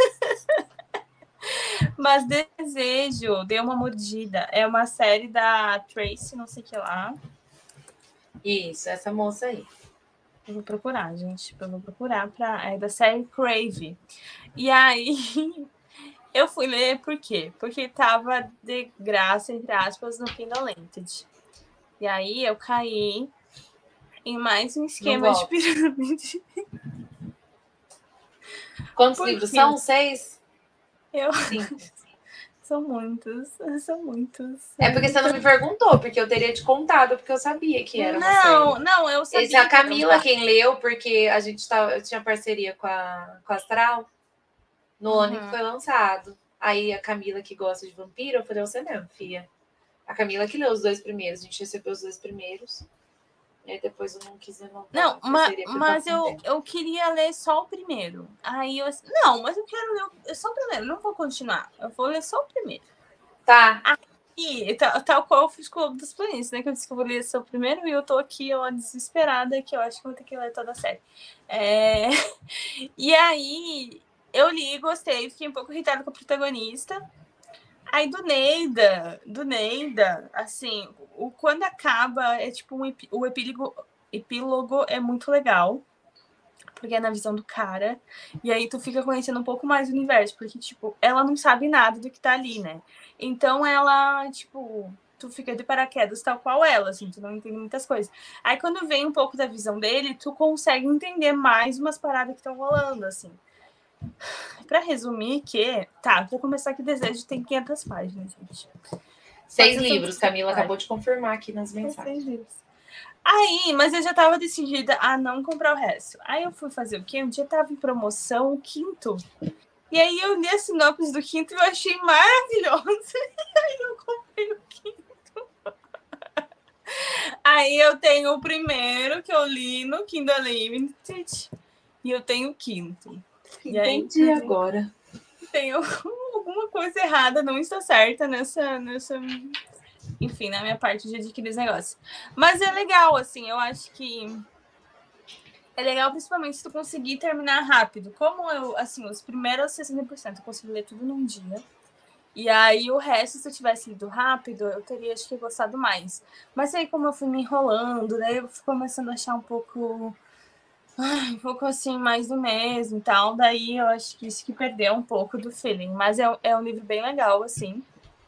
Mas Desejo, Deu uma Mordida. É uma série da Tracy, não sei o que lá. Isso, essa moça aí. Eu vou procurar, gente. Eu vou procurar pra... É da série Crave. E aí, eu fui ler por quê? Porque tava de graça, entre aspas, no Kindle-Limited. E aí, eu caí em mais um esquema de pirâmide. Quantos Por livros quê? são? Seis? Eu... Cinco. São muitos, são muitos. É porque você não me perguntou, porque eu teria te contado, porque eu sabia que era uma Não, série. não, eu sabia. Esse é a que era Camila uma- quem leu, porque a gente tava, eu tinha parceria com a, com a Astral no Uhum. ano que foi lançado. Aí a Camila, que gosta de vampiro, eu falei, você mesmo, filha. A Camila que leu os dois primeiros, a gente recebeu os dois primeiros. E aí depois eu não quis renovar. Não, a ma- parceria, porque mas tava com eu, tempo. eu queria ler só o primeiro. Aí eu assim, não, mas eu quero ler só o primeiro, não vou continuar. Eu vou ler só o primeiro. Tá. E tal, tal qual eu fiz com o Lobo dos Planícies, né? Que eu disse que eu vou ler só o primeiro e eu tô aqui, ó, desesperada, que eu acho que vou ter que ler toda a série. É... E aí, eu li, gostei, fiquei um pouco irritada com a protagonista. Aí do Neida, do Neida, assim, o, quando acaba, é tipo um epi, o epílogo, epílogo é muito legal, porque é na visão do cara, e aí tu fica conhecendo um pouco mais do universo, porque, tipo, ela não sabe nada do que tá ali, né? Então ela, tipo, tu fica de paraquedas tal qual ela, assim, tu não entende muitas coisas. Aí quando vem um pouco da visão dele, tu consegue entender mais umas paradas que estão rolando, assim. Pra resumir que... Tá, pra começar que Desejo tem quinhentas páginas, gente. Seis livros, Camila acabou de confirmar aqui nas mensagens. Seis livros. Aí, mas eu já tava decidida a não comprar o resto. Aí eu fui fazer o quê? Um dia tava em promoção o quinto. E aí eu li a sinopse do quinto e eu achei maravilhoso. E aí eu comprei o quinto. Aí eu tenho o primeiro que eu li no Kindle Unlimited. E eu tenho o quinto. Entendi e aí, agora. Tem alguma coisa errada, não está certa nessa, nessa... Enfim, na minha parte de adquirir os negócios. Mas é legal, assim, eu acho que... É legal, principalmente, se tu conseguir terminar rápido. Como eu, assim, os primeiros sessenta por cento eu consegui ler tudo num dia. E aí, o resto, se eu tivesse lido rápido, eu teria, acho que, gostado mais. Mas aí, como eu fui me enrolando, daí eu fui começando a achar um pouco... Ai, um pouco assim, mais do mesmo e tal. Daí eu acho que isso que perdeu um pouco do feeling. Mas é, é um livro bem legal, assim.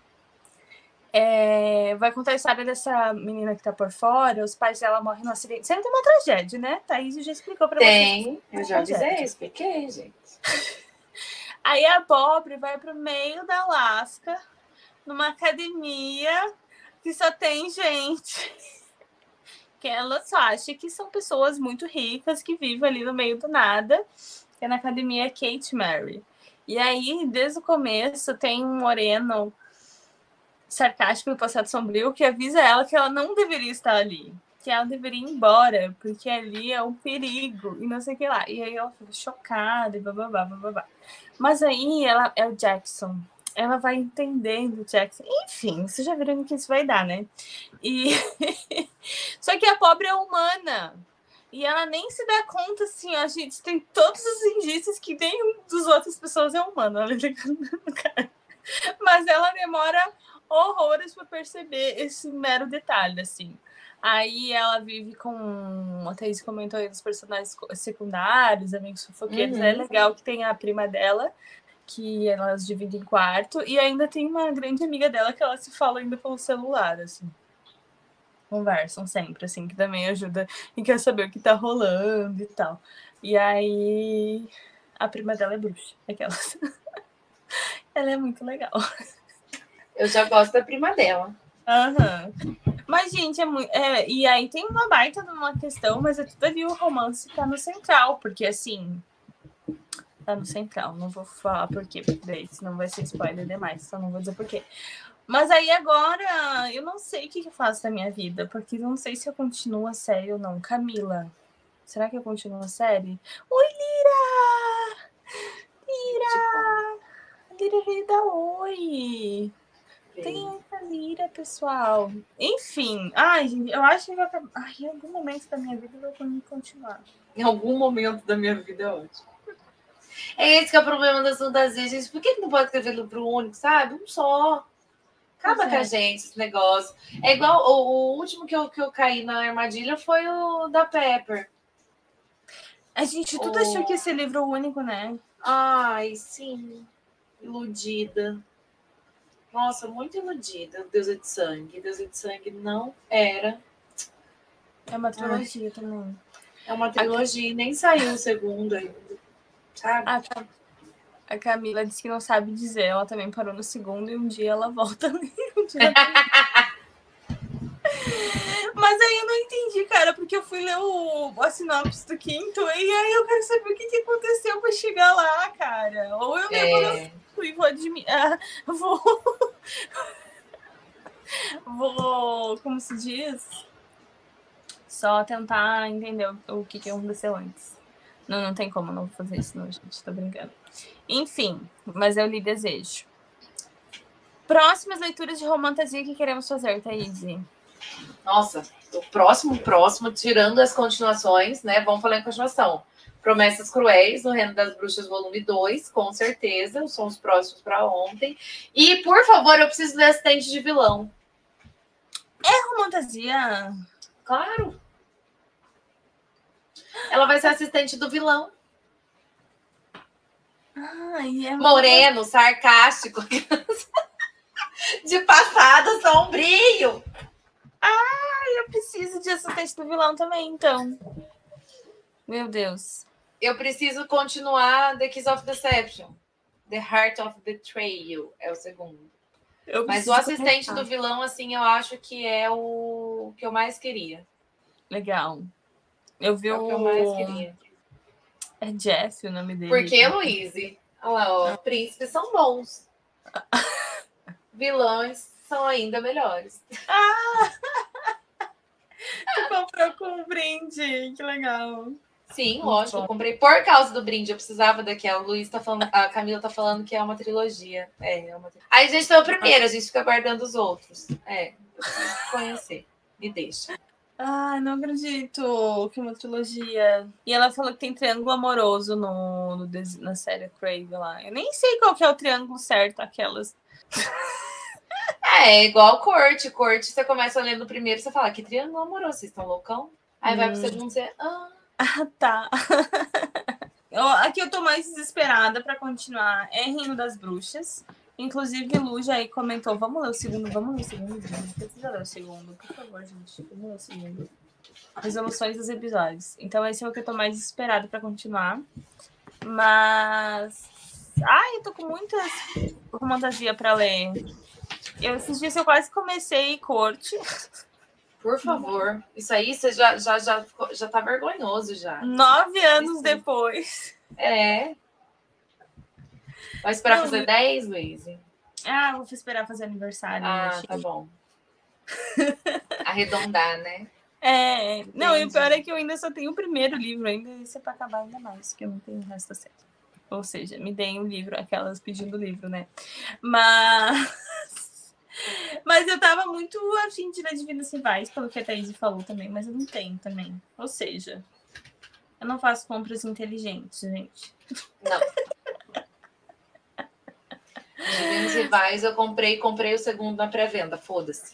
É, vai contar a história dessa menina que tá por fora. Os pais dela morrem no acidente. Sempre tem uma tragédia, né? Thaís já explicou pra vocês. Tem, eu já avisei, expliquei, gente. Aí a pobre vai pro meio da Alasca, numa academia que só tem gente... que ela só acha que são pessoas muito ricas que vivem ali no meio do nada, que é na academia Kate Mary. E aí, desde o começo, tem um moreno sarcástico do passado sombrio que avisa ela que ela não deveria estar ali, que ela deveria ir embora, porque ali é um perigo, e não sei o que lá. E aí ela fica chocada, e bababá, bababá. Mas aí ela é o Jackson. Ela vai entendendo o Jackson. Enfim, vocês já viram que isso vai dar, né? E... Só que a pobre é humana. E ela nem se dá conta, assim, a gente tem todos os indícios que nenhum dos outras pessoas é humano. Mas ela demora horrores para perceber esse mero detalhe, assim. Aí ela vive com... A Thaís comentou aí dos personagens secundários, amigos fofoqueiros. Uhum. É legal que tem a prima dela, que elas dividem quarto, e ainda tem uma grande amiga dela que ela se fala ainda pelo celular, assim. Conversam sempre, assim, que também ajuda e quer saber o que tá rolando e tal. E aí a prima dela é bruxa, aquelas. Ela é muito legal. Eu já gosto da prima dela. Aham. Uhum. Mas, gente, é muito... É, e aí tem uma baita numa questão, mas é tudo ali o romance tá no central, porque, assim... Tá no central, não vou falar por quê, porque senão vai ser spoiler demais, então não vou dizer por quê. Mas aí agora, eu não sei o que eu faço da minha vida, porque eu não sei se eu continuo a série ou não. Camila, será que eu continuo a série? Oi, Lira! Lira! Lira veio dar oi! Tem essa Lira, pessoal. Enfim, ai, gente, eu acho que vai acabar... Ai, em algum momento da minha vida eu vou continuar. Em algum momento da minha vida é ótimo. É esse que é o problema das fantasias, gente. Por que não pode escrever livro único, sabe? Um só. Acaba com a gente esse negócio. É igual o, o último que eu, que eu caí na armadilha foi o da Pepper. A gente tudo Oh. achou que ia ser livro único, né? Ai, sim. Iludida. Nossa, muito iludida. Deusa de Sangue. Deusa de Sangue não era. É uma trilogia Ai. também. É uma trilogia e nem saiu o segundo ainda. Sabe? A, Cam... a Camila disse que não sabe dizer. Ela também parou no segundo e um dia ela volta. um dia ela... Mas aí eu não entendi, cara, porque eu fui ler o, a sinopse do quinto e aí eu quero saber o que, que aconteceu pra chegar lá, cara. Ou eu levo é... e vou admitir. Ah, vou. vou. Como se diz? Só tentar entender o que, que aconteceu antes. Não, não tem como, não vou fazer isso, não, gente. Tô brincando. Enfim, mas eu li Desejo. Próximas leituras de romantasia que queremos fazer, Thaís? Nossa, o próximo, próximo, tirando as continuações, né? Vamos falar em continuação. Promessas Cruéis, no Reino das Bruxas, volume dois, com certeza. São os próximos para ontem. E, por favor, eu preciso de assistente de vilão. É romantasia? Claro. Ela vai ser assistente do vilão. Ai, é Moreno, sarcástico. De passado sombrio. Ah, eu preciso de assistente do vilão também, então. Meu Deus. Eu preciso continuar The Kiss of Deception. The Heart of Betrayal é o segundo. Eu Mas o assistente começar. do vilão, assim, eu acho que é o que eu mais queria. Legal. Eu vi é o... o que eu mais queria. É Jeff o nome dele. Por que, Luíse? Olha lá, ó. Príncipes são bons. Vilões são ainda melhores. Ah! Tu comprou com um brinde, que legal. Sim, muito lógico, bom. Eu comprei por causa do brinde, eu precisava daquela. O Luiz tá falando, a Camila tá falando que é uma trilogia. É, é uma trilogia. Aí a gente foi o primeiro, a gente fica guardando os outros. É, eu preciso conhecer. Me deixa. Ai, não acredito que é uma trilogia. E ela falou que tem triângulo amoroso no, no na série Crave lá. Eu nem sei qual que é o triângulo certo, aquelas. É, igual corte. Corte, você começa lendo o primeiro, você fala, que triângulo amoroso, vocês estão loucão? Aí hum. vai pro segundo, você... Ah, ah tá. eu, aqui eu tô mais desesperada pra continuar. É Reino das Bruxas. Inclusive, Lu já aí comentou, vamos ler o segundo, vamos ler o segundo, gente. Precisa ler o segundo, por favor, gente. Vamos ler o segundo. Resoluções dos episódios. Então, esse é o que eu tô mais desesperada pra continuar. Mas... Ai, eu tô com muitas romantasia pra ler. Eu, esses dias eu quase comecei Corte. Por favor. Isso aí você já, já, já, já tá vergonhoso já. Nove anos Isso. depois. É. Vai esperar não, fazer dez, Luíse? Ah, vou esperar fazer aniversário. Ah, tá bom. Arredondar, né? É. Entendi. Não, e o pior é que eu ainda só tenho o primeiro livro, ainda isso é pra acabar ainda mais, que eu não tenho o resto da série. Ou seja, me deem o livro, aquelas pedindo o livro, né? Mas... Mas eu tava muito afim de ler Divinas Rivais, pelo que a Thaís falou também, mas eu não tenho também. Ou seja, eu não faço compras inteligentes, gente. Não. Divinas Rivais, eu comprei, comprei o segundo na pré-venda, foda-se.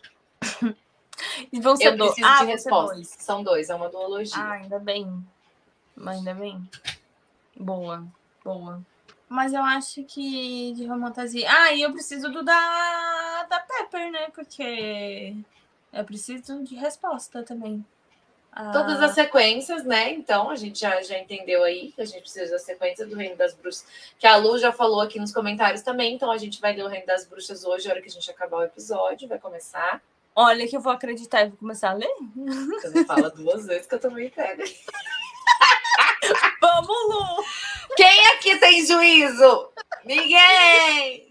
E vão ser eu preciso do... ah, de respostas. São dois, é uma duologia. Ah, ainda bem. Ainda bem. Boa, boa. Mas eu acho que de romantasia... Ah, e eu preciso do da, da Pepper, né? Porque eu preciso de resposta também. Ah... Todas as sequências, né? Então, a gente já, já entendeu aí que a gente precisa da sequência do Reino das Bruxas, que a Lu já falou aqui nos comentários também. Então, a gente vai ler o Reino das Bruxas hoje, a hora que a gente acabar o episódio, vai começar. Olha que eu vou acreditar e vou começar a ler. Você não fala duas vezes que eu também pego. Vamos, Lu! Quem aqui tem juízo? Ninguém!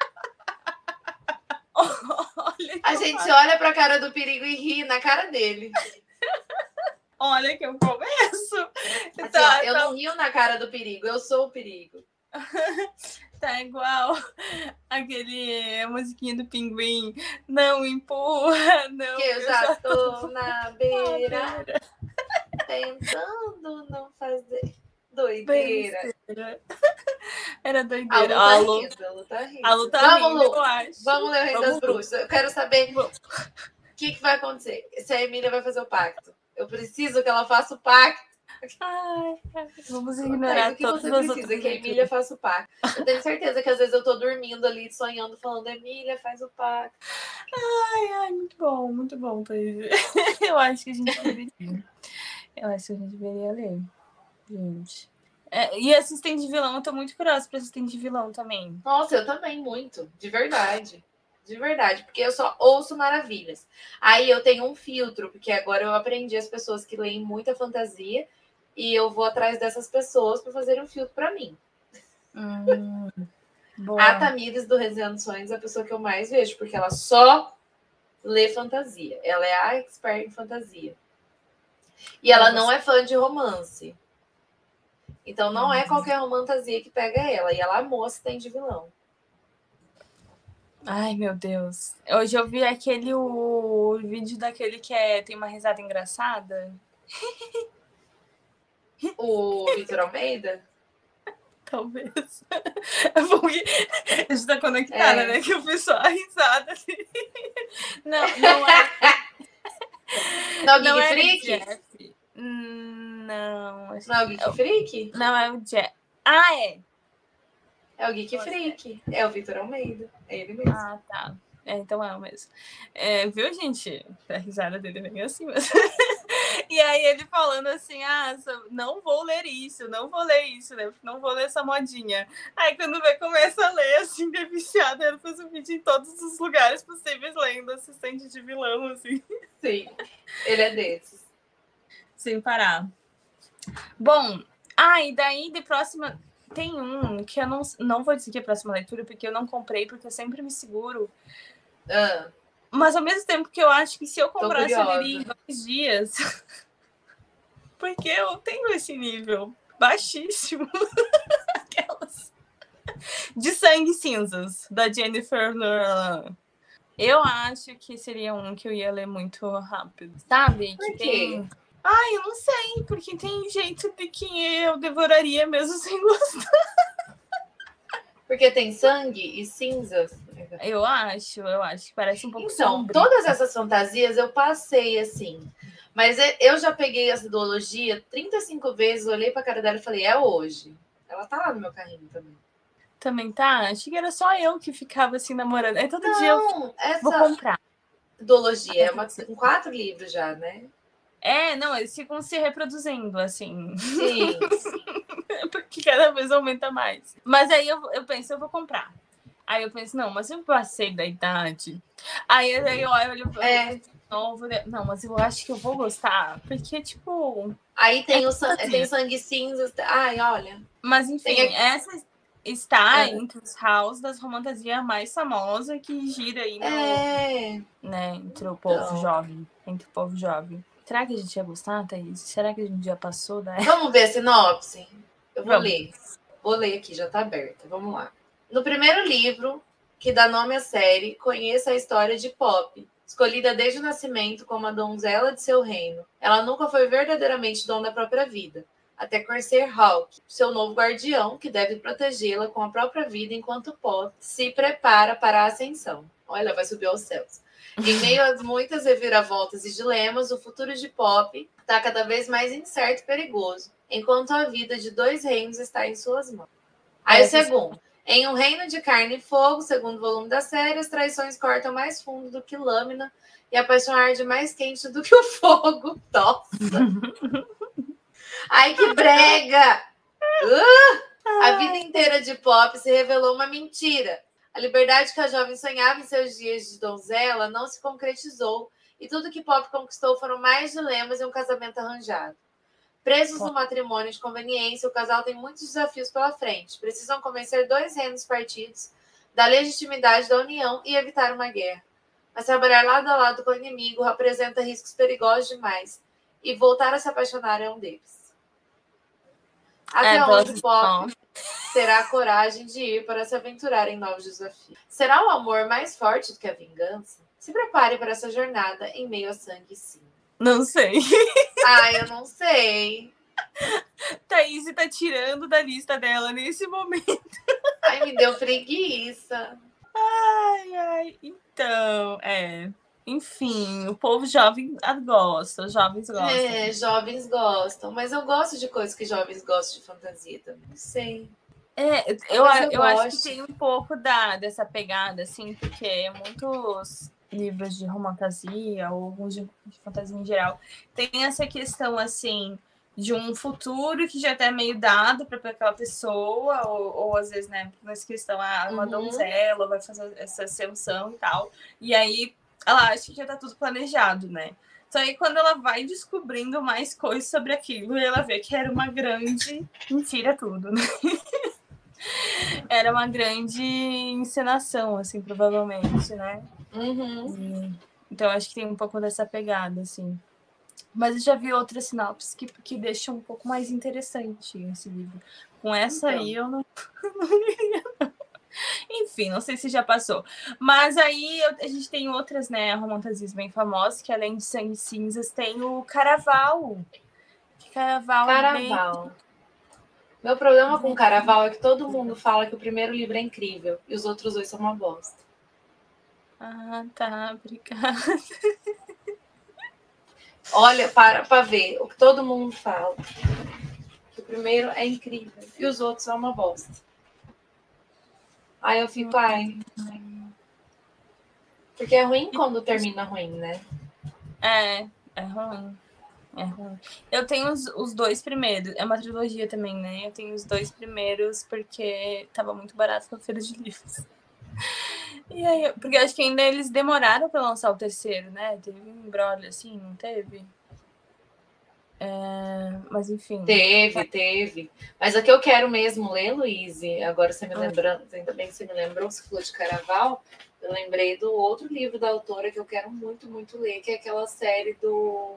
Olha a gente faço. olha pra cara do perigo e ri na cara dele. Olha que eu começo. Assim, tá, ó, eu tá... não rio na cara do perigo, eu sou o perigo. Tá igual aquele a musiquinha do pinguim. Não empurra, não. Que eu já tô na beira, beira. Tentando não fazer doideira. Doideira. Era doideira. A Lu tá rindo, tá rindo. A Lu tá Vamos, rindo, Lu. eu acho. Vamos ler o Reino das Bruxas. Eu quero saber Vamos. o que, que vai acontecer. Se a Emília vai fazer o pacto. Eu preciso que ela faça o pacto. Ai, vamos ignorar Mas o que todas você as precisa outras que a Emília faça o pacto. Eu tenho certeza que às vezes eu tô dormindo ali, sonhando, falando, Emília, faz o pacto. Ai, ai, muito bom, muito bom, Thaís. Eu acho que a gente deveria. Eu acho que a gente deveria ler, gente. É, e assistente de vilão, eu tô muito curiosa pra assistente de vilão também. Nossa, eu também, muito. De verdade. De verdade, porque eu só ouço maravilhas. Aí eu tenho um filtro, porque agora eu aprendi as pessoas que leem muita fantasia e eu vou atrás dessas pessoas para fazer um filtro para mim. Hum, boa. A Tamires do Resenhando Sonhos é a pessoa que eu mais vejo, porque ela só lê fantasia. Ela é a expert em fantasia. E ela não é fã de romance. Então não é qualquer romantasia que pega ela. E ela amou Assistente de Vilão. Ai, meu Deus. Hoje eu vi aquele o, o vídeo daquele que é, tem uma risada engraçada. O Vitor Almeida? Talvez. É porque a gente tá conectada, É. né? Que eu fiz só a risada. Assim. Não, não é. Não é o Não Geek é Freak? Jeff. Hum, Não. acho Não é o que- Geek Freak? Não, é o Jeff. Ah, é. É o Geek Nossa. Freak. É o Vitor Almeida. É ele mesmo. Ah, tá. É, então é o mesmo. É, viu, gente? A risada dele vem assim mesmo. E aí ele falando assim, ah, não vou ler isso, não vou ler isso, né? Não vou ler essa modinha. Aí quando vê, começa a ler, assim, é viciada. Ele faz um vídeo em todos os lugares possíveis, lendo assistente de vilão, assim. Sim, ele é desses. Sem parar. Bom, ah, e daí de próxima... Tem um que eu não, não vou dizer que é a próxima leitura, porque eu não comprei, porque eu sempre me seguro. Ah, Mas ao mesmo tempo que eu acho que se eu comprasse, eu curiosa. leria em dois dias. Porque eu tenho esse nível baixíssimo. Aquelas. De Sangue e Cinzas, da Jennifer Lorelai. Eu acho que seria um que eu ia ler muito rápido, sabe? Por que quê? tem. Ai, eu não sei, porque tem jeito de que eu devoraria mesmo sem gostar. Porque tem sangue e cinzas. Eu acho, eu acho que parece um pouco Então, sombrio. todas essas fantasias eu passei assim. Mas eu já peguei essa duologia trinta e cinco vezes, olhei pra cara dela e falei, é hoje. Ela tá lá no meu carrinho também. Também tá? Achei que era só eu que ficava assim namorando. Aí todo dia eu Não, vou essa comprar. duologia é uma, com quatro livros já, né? É, não, eles ficam se reproduzindo, assim. Sim. Porque cada vez aumenta mais. Mas aí eu, eu penso, eu vou comprar. Aí eu penso, não, mas eu passei da idade. Aí, aí eu olho É. de novo. Não, mas eu acho que eu vou gostar. Porque, tipo. Aí tem, É o san- fantasia. tem sangue cinza. Ai, olha. Mas enfim, Tem aqui- essa está É. entre os house das fantasias mais famosas que gira aí no, É. né, entre o povo Então. jovem. Entre o povo jovem. Será que a gente ia gostar, Thaís? Será que a gente já passou da Vamos ver a sinopse? Eu vou Vamos. ler. Vou ler aqui, já tá aberta. Vamos lá. No primeiro livro, que dá nome à série, conheça a história de Pop. Escolhida desde o nascimento como a donzela de seu reino, ela nunca foi verdadeiramente dona da própria vida, até conhecer Hawk, seu novo guardião, que deve protegê-la com a própria vida enquanto Pop se prepara para a ascensão. Olha, vai subir aos céus. Em meio às muitas reviravoltas e dilemas, o futuro de Pop está cada vez mais incerto e perigoso, enquanto a vida de dois reinos está em suas mãos. Aí o Essa- segundo. Em um reino de carne e fogo, segundo volume da série, as traições cortam mais fundo do que lâmina e a paixão arde mais quente do que o fogo. Nossa! Ai, que brega! Uh! A vida inteira de Pop se revelou uma mentira. A liberdade que a jovem sonhava em seus dias de donzela não se concretizou e tudo que Pop conquistou foram mais dilemas e um casamento arranjado. Presos no matrimônio de conveniência, o casal tem muitos desafios pela frente. Precisam convencer dois reinos partidos da legitimidade da união e evitar uma guerra. Mas trabalhar lado a lado com o inimigo representa riscos perigosos demais. E voltar a se apaixonar é um deles. Até É, onde pela- Pop terá a coragem de ir para se aventurar em novos desafios. Será o amor mais forte do que a vingança? Se prepare para essa jornada em meio a sangue, sim. Não sei. Ai, eu não sei. Thaís tá tirando da lista dela nesse momento. Ai, me deu preguiça. Ai, ai. Então, é. Enfim, o povo jovem gosta, os jovens gostam. É, jovens gostam, mas eu gosto de coisas que jovens gostam de fantasia também. Não sei. É, eu, Mas eu eu acho que gosto. tem um pouco da, dessa pegada, assim, porque muitos livros de romantasia, ou alguns de, de fantasia em geral, tem essa questão, assim, de um futuro que já tá meio dado para aquela pessoa, ou, ou às vezes, né, nessa questão, ah, uma Uhum. donzela vai fazer essa ascensão e tal, e aí ela acha que já tá tudo planejado, né? Só aí quando ela vai descobrindo mais coisas sobre aquilo, ela vê que era uma grande mentira tudo, né? Era uma grande encenação, assim, provavelmente, né? Uhum. E, então, acho que tem um pouco dessa pegada, assim. Mas eu já vi outras sinopses que, que deixam um pouco mais interessante esse livro. Com essa Então. aí, eu não... Enfim, não sei se já passou. Mas aí, eu, a gente tem outras, né, romantasias bem famosas, que além de Sangue e Cinzas, tem o Caraval. Que Caraval é bem... Caraval. Meu problema com Caraval é que todo mundo fala que o primeiro livro é incrível e os outros dois são uma bosta. Ah, tá, obrigada. Olha, para pra ver o que todo mundo fala. Que o primeiro é incrível e os outros são uma bosta. Aí eu fico, ai. Porque é ruim quando termina ruim, né? É, é ruim. É ruim. Eu tenho os, os dois primeiros. É uma trilogia também, né? Eu tenho os dois primeiros porque tava muito barato na feira de livros. E aí, porque acho que ainda eles demoraram para lançar o terceiro, né? Teve um embrolho assim, não teve? É, mas enfim. Teve, teve. Mas o que eu quero mesmo ler, Luíse, agora você me lembrando, ainda bem que você me lembrou, você falou de Caraval, eu lembrei do outro livro da autora que eu quero muito, muito ler, que é aquela série do...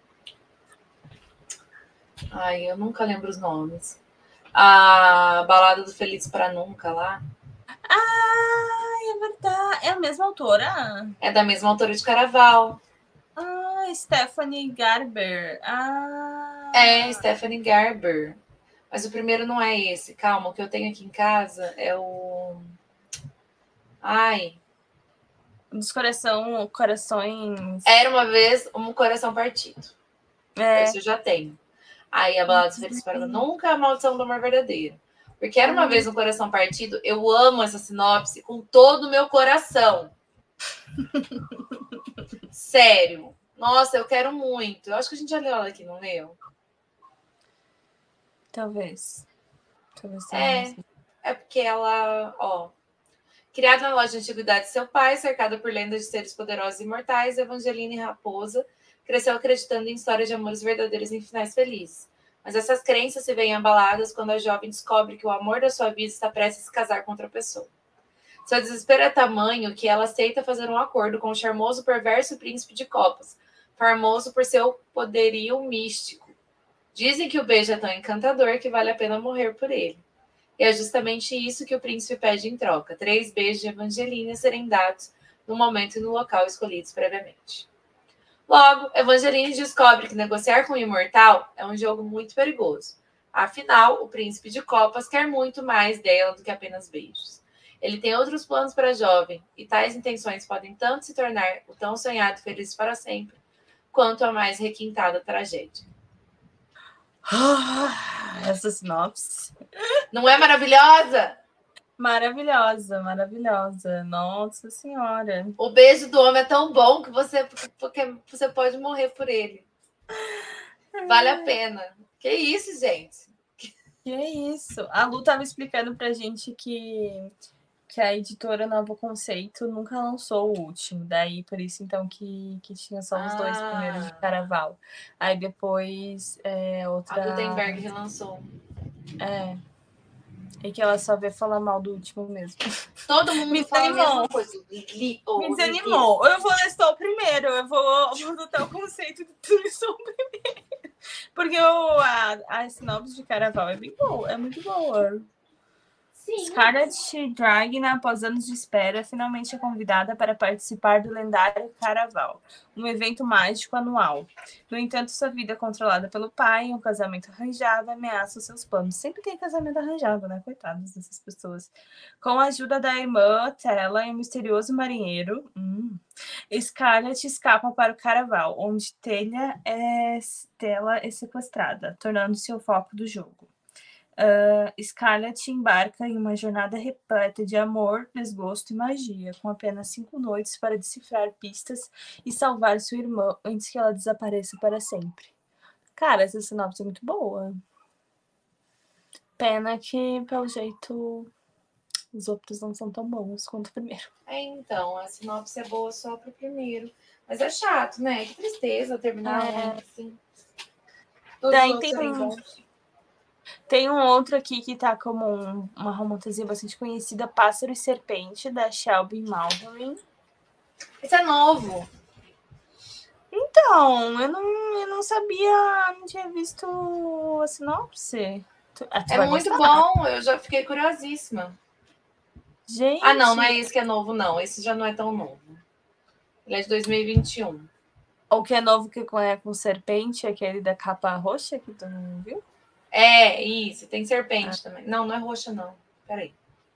Ai, eu nunca lembro os nomes. A Balada do Feliz para Nunca, lá. Ah, é verdade. É a mesma autora? É da mesma autora de Caraval. Ah, Stephanie Garber. Ah. É, Stephanie Garber. Mas o primeiro não é esse. Calma, o que eu tenho aqui em casa é o... Ai... Dos coração, corações... Era uma vez um coração partido. É. Esse eu já tenho. Aí a Balada dos Feliz para Nunca, a Maldição do Amor Verdadeiro. Porque era uma vez um coração partido. Eu amo essa sinopse com todo o meu coração. Sério. Nossa, eu quero muito. Eu acho que a gente já leu ela aqui, não leu? Talvez. Talvez É, é porque ela, ó... Criada na loja de antiguidade de seu pai, cercada por lendas de seres poderosos e imortais, Evangeline Raposa cresceu acreditando em histórias de amores verdadeiros e finais felizes. Mas essas crenças se veem abaladas quando a jovem descobre que o amor da sua vida está prestes a se casar com outra pessoa. Seu desespero é tamanho que ela aceita fazer um acordo com o charmoso, perverso príncipe de copas, famoso por seu poderio místico. Dizem que o beijo é tão encantador que vale a pena morrer por ele. E é justamente isso que o príncipe pede em troca. Três beijos de Evangeline a serem dados no momento e no local escolhidos previamente. Logo, Evangeline descobre que negociar com o imortal é um jogo muito perigoso. Afinal, o príncipe de copas quer muito mais dela do que apenas beijos. Ele tem outros planos para a jovem, e tais intenções podem tanto se tornar o tão sonhado feliz para sempre, quanto a mais requintada tragédia. Ah, essa sinopse. Não é maravilhosa? Maravilhosa, maravilhosa. Nossa Senhora. O beijo do homem é tão bom que você, porque você pode morrer por ele. Vale a pena. Que isso, gente? Que isso? A Lu estava explicando pra gente que, que a editora Novo Conceito nunca lançou o último. Daí, por isso, então, que, que tinha só os dois Ah. primeiros de Caraval. Aí depois, é, outra... A Gutenberg relançou. É. E que ela só vê falar mal do último mesmo. Todo mundo Me fala desanimou. a mesma coisa. Li, oh, Me desanimou. Eu vou ler só o primeiro. Eu vou, vou adotar o conceito de tudo só o primeiro. Porque o, a, a sinopse de Caraval é bem boa. É muito boa. Sim. Scarlett Dragna, após anos de espera, finalmente é convidada para participar do lendário Caraval, um evento mágico anual. No entanto, sua vida é controlada pelo pai, um casamento arranjado ameaça os seus planos. Sempre tem casamento arranjado, né? Coitadas dessas pessoas. Com a ajuda da irmã Tela e um misterioso marinheiro, hum, Scarlett escapa para o Caraval, onde Telha é, Tela é sequestrada, tornando-se o foco do jogo. Uh, Scarlett embarca em uma jornada repleta de amor, desgosto e magia, com apenas cinco noites para decifrar pistas e salvar sua irmã antes que ela desapareça para sempre. Cara, essa sinopse é muito boa. Pena que, pelo jeito, os outros não são tão bons quanto o primeiro. É, então, a sinopse é boa só pro primeiro. Mas é chato, né? Que tristeza terminar É. assim. Todos Daí os outros tem serem um- bons. Tem um outro aqui que tá como um- uma romancesia bastante conhecida, Pássaro e Serpente, da Shelby Malverin. Esse é novo. Então, eu não, eu não sabia, não tinha visto a sinopse. Tu- ah, tu É vai muito gostar? bom. Eu já fiquei curiosíssima. Gente, Ah, não, não é esse que é novo, não. Esse já não é tão novo. Ele é de dois mil e vinte e um. o que é novo que é com serpente, aquele da capa roxa que tu não viu? É, isso. Tem serpente também. Não, não é roxa, não. Peraí.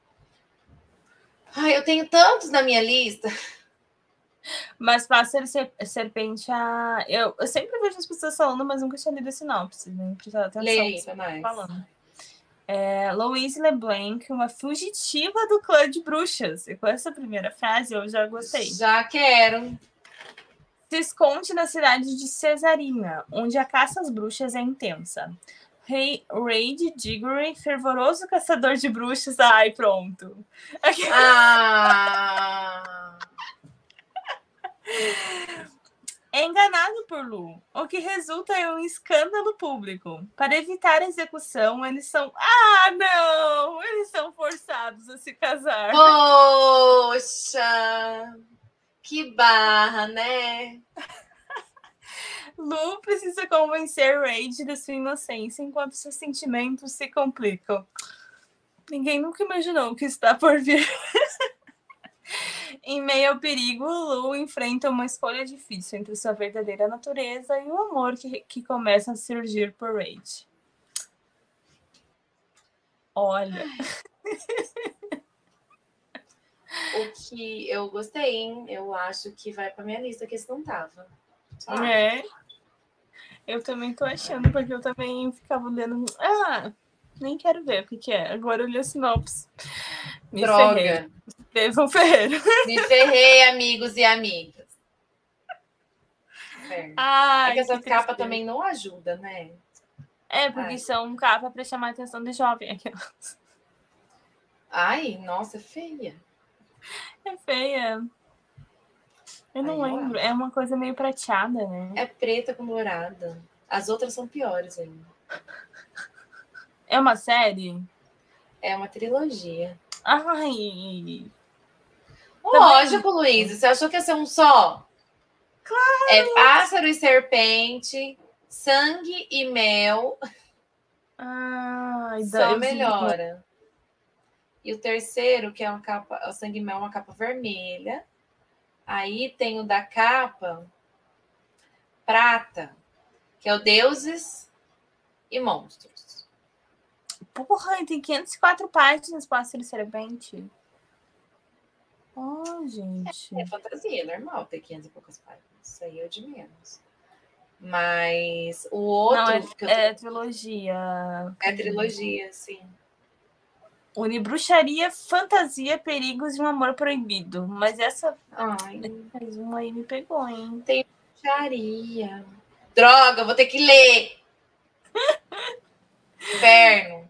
Ai, eu tenho tantos na minha lista. Mas Pássaro e Ser- Serpente, ah, eu, eu sempre vejo as pessoas falando, mas nunca tinha lido a sinopse, nem prestado atenção. Leia aí no que pra nós. falando. É, Louise LeBlanc, uma fugitiva do clã de bruxas. E com essa primeira frase eu já gostei. Já quero. Se esconde na cidade de Cesarina, onde a caça às bruxas é intensa. Rei Raid Diggory, fervoroso caçador de bruxas. Ai, pronto. Aqui- Ah! É enganado por Lu, o que resulta em um escândalo público. Para evitar a execução, eles são... Ah, não! Eles são forçados a se casar. Poxa! Que barra, né? Lu precisa convencer Raid da sua inocência enquanto seus sentimentos se complicam. Ninguém nunca imaginou que está por vir. Em meio ao perigo, Lu enfrenta uma escolha difícil entre sua verdadeira natureza e o amor que, que começa a surgir por Raid. Olha, O que eu gostei, hein? Eu acho que vai pra minha lista, que esse não tava. Só acho. é. Eu também tô achando, porque eu também ficava olhando. Ah, nem quero ver o que, que é. Agora eu li a sinopse. Me ferrei. Droga! Estevão Ferreira. Me ferrei, amigos e amigas. Inferno. Ai, É que essa que capa tristeza. também não ajuda, né? É, porque Ai. são capa pra chamar a atenção de jovem. Aqui. Ai, nossa, feia. É feia. Eu não Ai, eu lembro. É uma coisa meio prateada, né? É preta com dourada. As outras são piores ainda. É uma série? É uma trilogia. Ai. Lógico, Luiz. Você achou que ia ser um só? Claro! É pássaro e serpente, sangue e mel. Ai, Só eu- melhora. E o terceiro, que é uma capa, o sangue e mel, é uma capa vermelha. Aí tem o da capa prata, que é o Deuses e Monstros. Porra, tem quinhentas e quatro páginas Pássaro e Serpente. Oh, gente. É fantasia, é normal ter quinhentas e poucas páginas. Isso aí é o de menos. Mas o outro... Não, é, que eu tô- é trilogia. é trilogia, sim. Une bruxaria, fantasia, perigos e um amor proibido. Mas essa Ai, mais uma aí me pegou, hein? bruxaria. Droga, vou ter que ler. Inferno.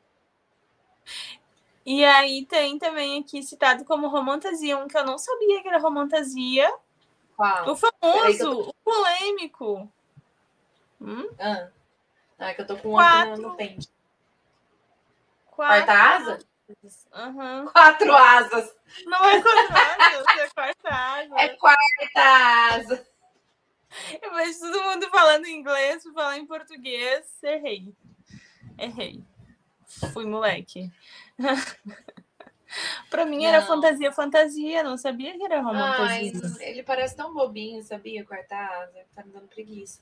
E aí tem também aqui citado como romantasia, um que eu não sabia que era romantasia. Qual? O Peraí que eu famoso, o polêmico. Hum? Ah. Ah, é que eu tô com um aqui no, no pente. Quatro Quarta asa? Aham. Quatro asas. Não é quatro asas, é quarta asa. É quarta asa. Eu vejo todo mundo falando inglês, fui falar em português. Errei. Errei. Fui moleque. Pra mim era Não. fantasia, fantasia. Não sabia que era Ai, romantasia. ele parece tão bobinho, sabia? Cortar, tá me dando preguiça.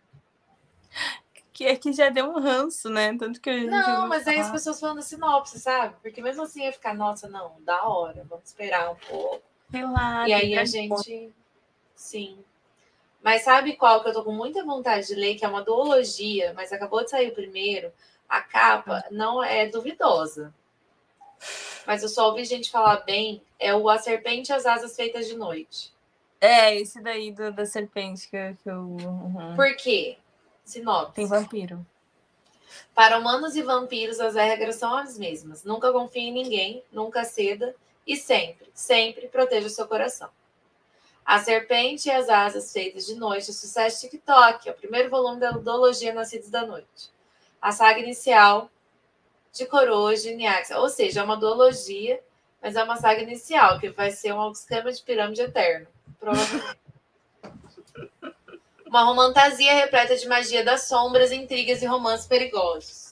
Que aqui já deu um ranço, né? Tanto que a gente Não, ouviu mas aí as falar. pessoas falando sinopse, sabe? Porque mesmo assim ia ficar, nossa, não, da hora, vamos esperar um pouco. Sei lá, E tem aí a dragão. gente. Sim. Mas sabe qual que eu tô com muita vontade de ler, que é uma duologia, mas acabou de sair o primeiro. A capa não é duvidosa. Mas eu só ouvi gente falar bem, é o A Serpente e as Asas Feitas de Noite. É, esse daí do, da serpente que, eu- que eu. Uhum. Por quê? Sinopse. Tem vampiro. Para humanos e vampiros, as regras são as mesmas. Nunca confie em ninguém, nunca ceda e sempre, sempre proteja o seu coração. A Serpente e as Asas Feitas de Noite, sucesso TikTok, é o primeiro volume da duologia Nascidos da Noite. A saga inicial de Coroas de Niax, ou seja, é uma duologia, mas é uma saga inicial, que vai ser um esquema de pirâmide eterno, provavelmente. Uma romantasia repleta de magia das sombras, intrigas e romances perigosos.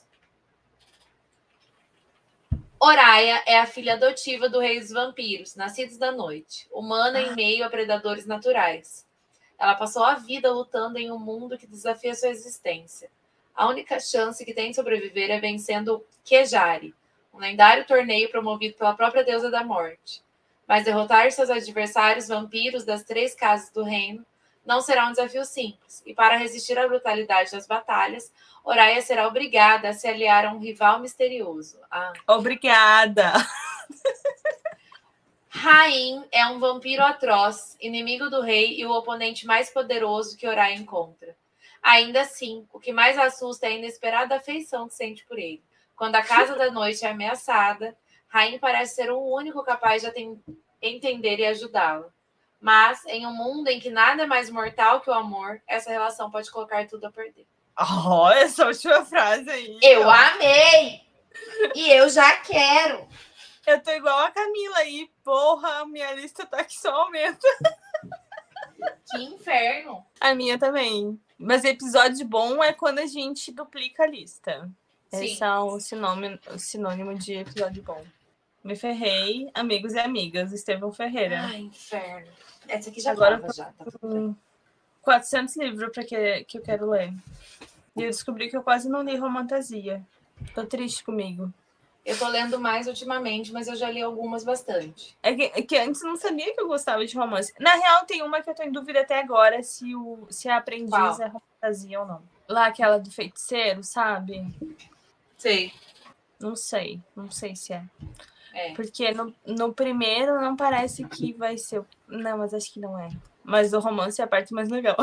Oraya é a filha adotiva do rei dos vampiros, Nascidos da Noite, humana em meio a predadores naturais. Ela passou a vida lutando em um mundo que desafia sua existência. A única chance que tem de sobreviver é vencendo Kejari, um lendário torneio promovido pela própria deusa da morte. Mas derrotar seus adversários vampiros das três casas do reino não será um desafio simples, e para resistir à brutalidade das batalhas, Oraya será obrigada a se aliar a um rival misterioso. Ah. Obrigada! Rain é um vampiro atroz, inimigo do rei e o oponente mais poderoso que Oraya encontra. Ainda assim, o que mais assusta é a inesperada afeição que sente por ele. Quando a Casa da Noite é ameaçada, Rain parece ser o único capaz de entender e ajudá-la. Mas, em um mundo em que nada é mais mortal que o amor, essa relação pode colocar tudo a perder. Oh, essa última frase aí. Eu ó. amei! E eu já quero! Eu tô igual a Camila aí. Porra, minha lista tá aqui só aumenta. Que inferno! A minha também. Mas episódio bom é quando a gente duplica a lista. Sim. Esse é o sinônimo, o sinônimo de episódio bom. Me ferrei, amigos e amigas. Estevão Ferreira. Ai, inferno. Essa aqui já Agora tava, já. Tá tudo bem. Com quatrocentos livros pra que, que eu quero ler. E eu descobri que eu quase não li romantasia. Tô triste comigo. Eu tô lendo mais ultimamente, mas eu já li algumas bastante. É que, é que antes eu não sabia que eu gostava de romance. Na real, tem uma que eu tô em dúvida até agora se, o, se a Aprendiz Qual? é romantasia ou não. Lá aquela do feiticeiro, sabe? Sei. Não sei. Não sei se é. É. Porque no, no primeiro não parece que vai ser... Não, mas acho que não é. Mas o romance é a parte mais legal.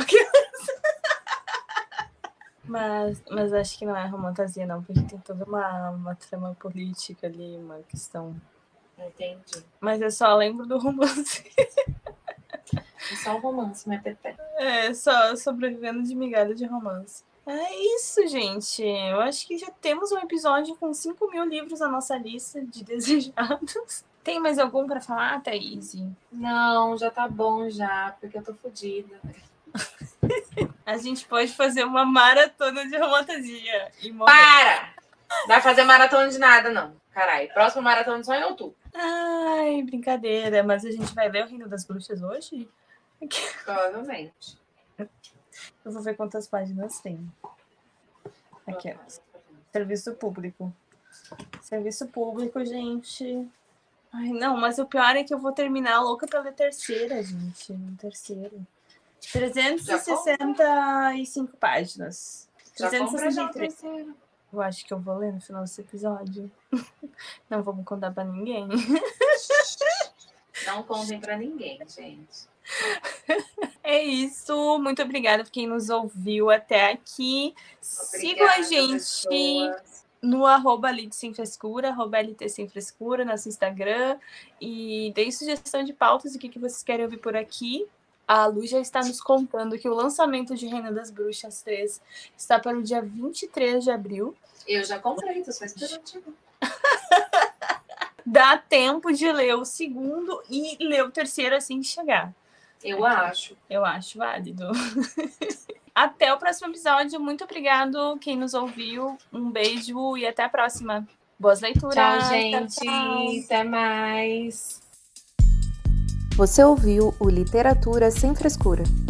Mas, mas acho que não é romantasia, não. Porque tem toda uma, uma trama política ali, uma questão... Entendi. Mas eu só lembro do romance. É só um romance, mas Pepe. É, só sobrevivendo de migalha de romance. É isso, gente. Eu acho que já temos um episódio com cinco mil livros na nossa lista de desejados. Tem mais algum pra falar, Thaís? Não, já tá bom já, porque eu tô fodida. A gente pode fazer uma maratona de romantasia. E morrer. Para! Não vai fazer maratona de nada, não. Caralho, próxima maratona só em outubro. Ai, brincadeira. Mas a gente vai ler o Reino das Bruxas hoje? Provavelmente. Eu vou ver quantas páginas tem. Aqui, ó. Serviço público. Serviço público, gente. Ai, não, mas o pior é que eu vou terminar louca pela terceira, gente. Terceira. trezentas e sessenta e cinco páginas. Já trezentas e compra já sessenta e o três. terceiro. Eu acho que eu vou ler no final desse episódio. Não vamos contar pra ninguém. Não contem pra ninguém, gente. É isso. Muito obrigada por quem nos ouviu até aqui. Sigam a gente pessoas. no arroba Lite Sem Frescura, arroba L T Sem Frescura, nosso Instagram. E deem sugestão de pautas do que, que vocês querem ouvir por aqui. A Lu já está nos contando que o lançamento de Reino das Bruxas três está para o dia vinte e três de abril. Eu já comprei, tô só esperando. Dá tempo de ler o segundo e ler o terceiro assim que chegar. Eu acho. Eu acho válido. Até o próximo episódio. Muito obrigado quem nos ouviu. Um beijo e até a próxima. Boas leituras. Tchau, gente. Tchau, tchau. Até mais. Você ouviu o Literatura Sem Frescura.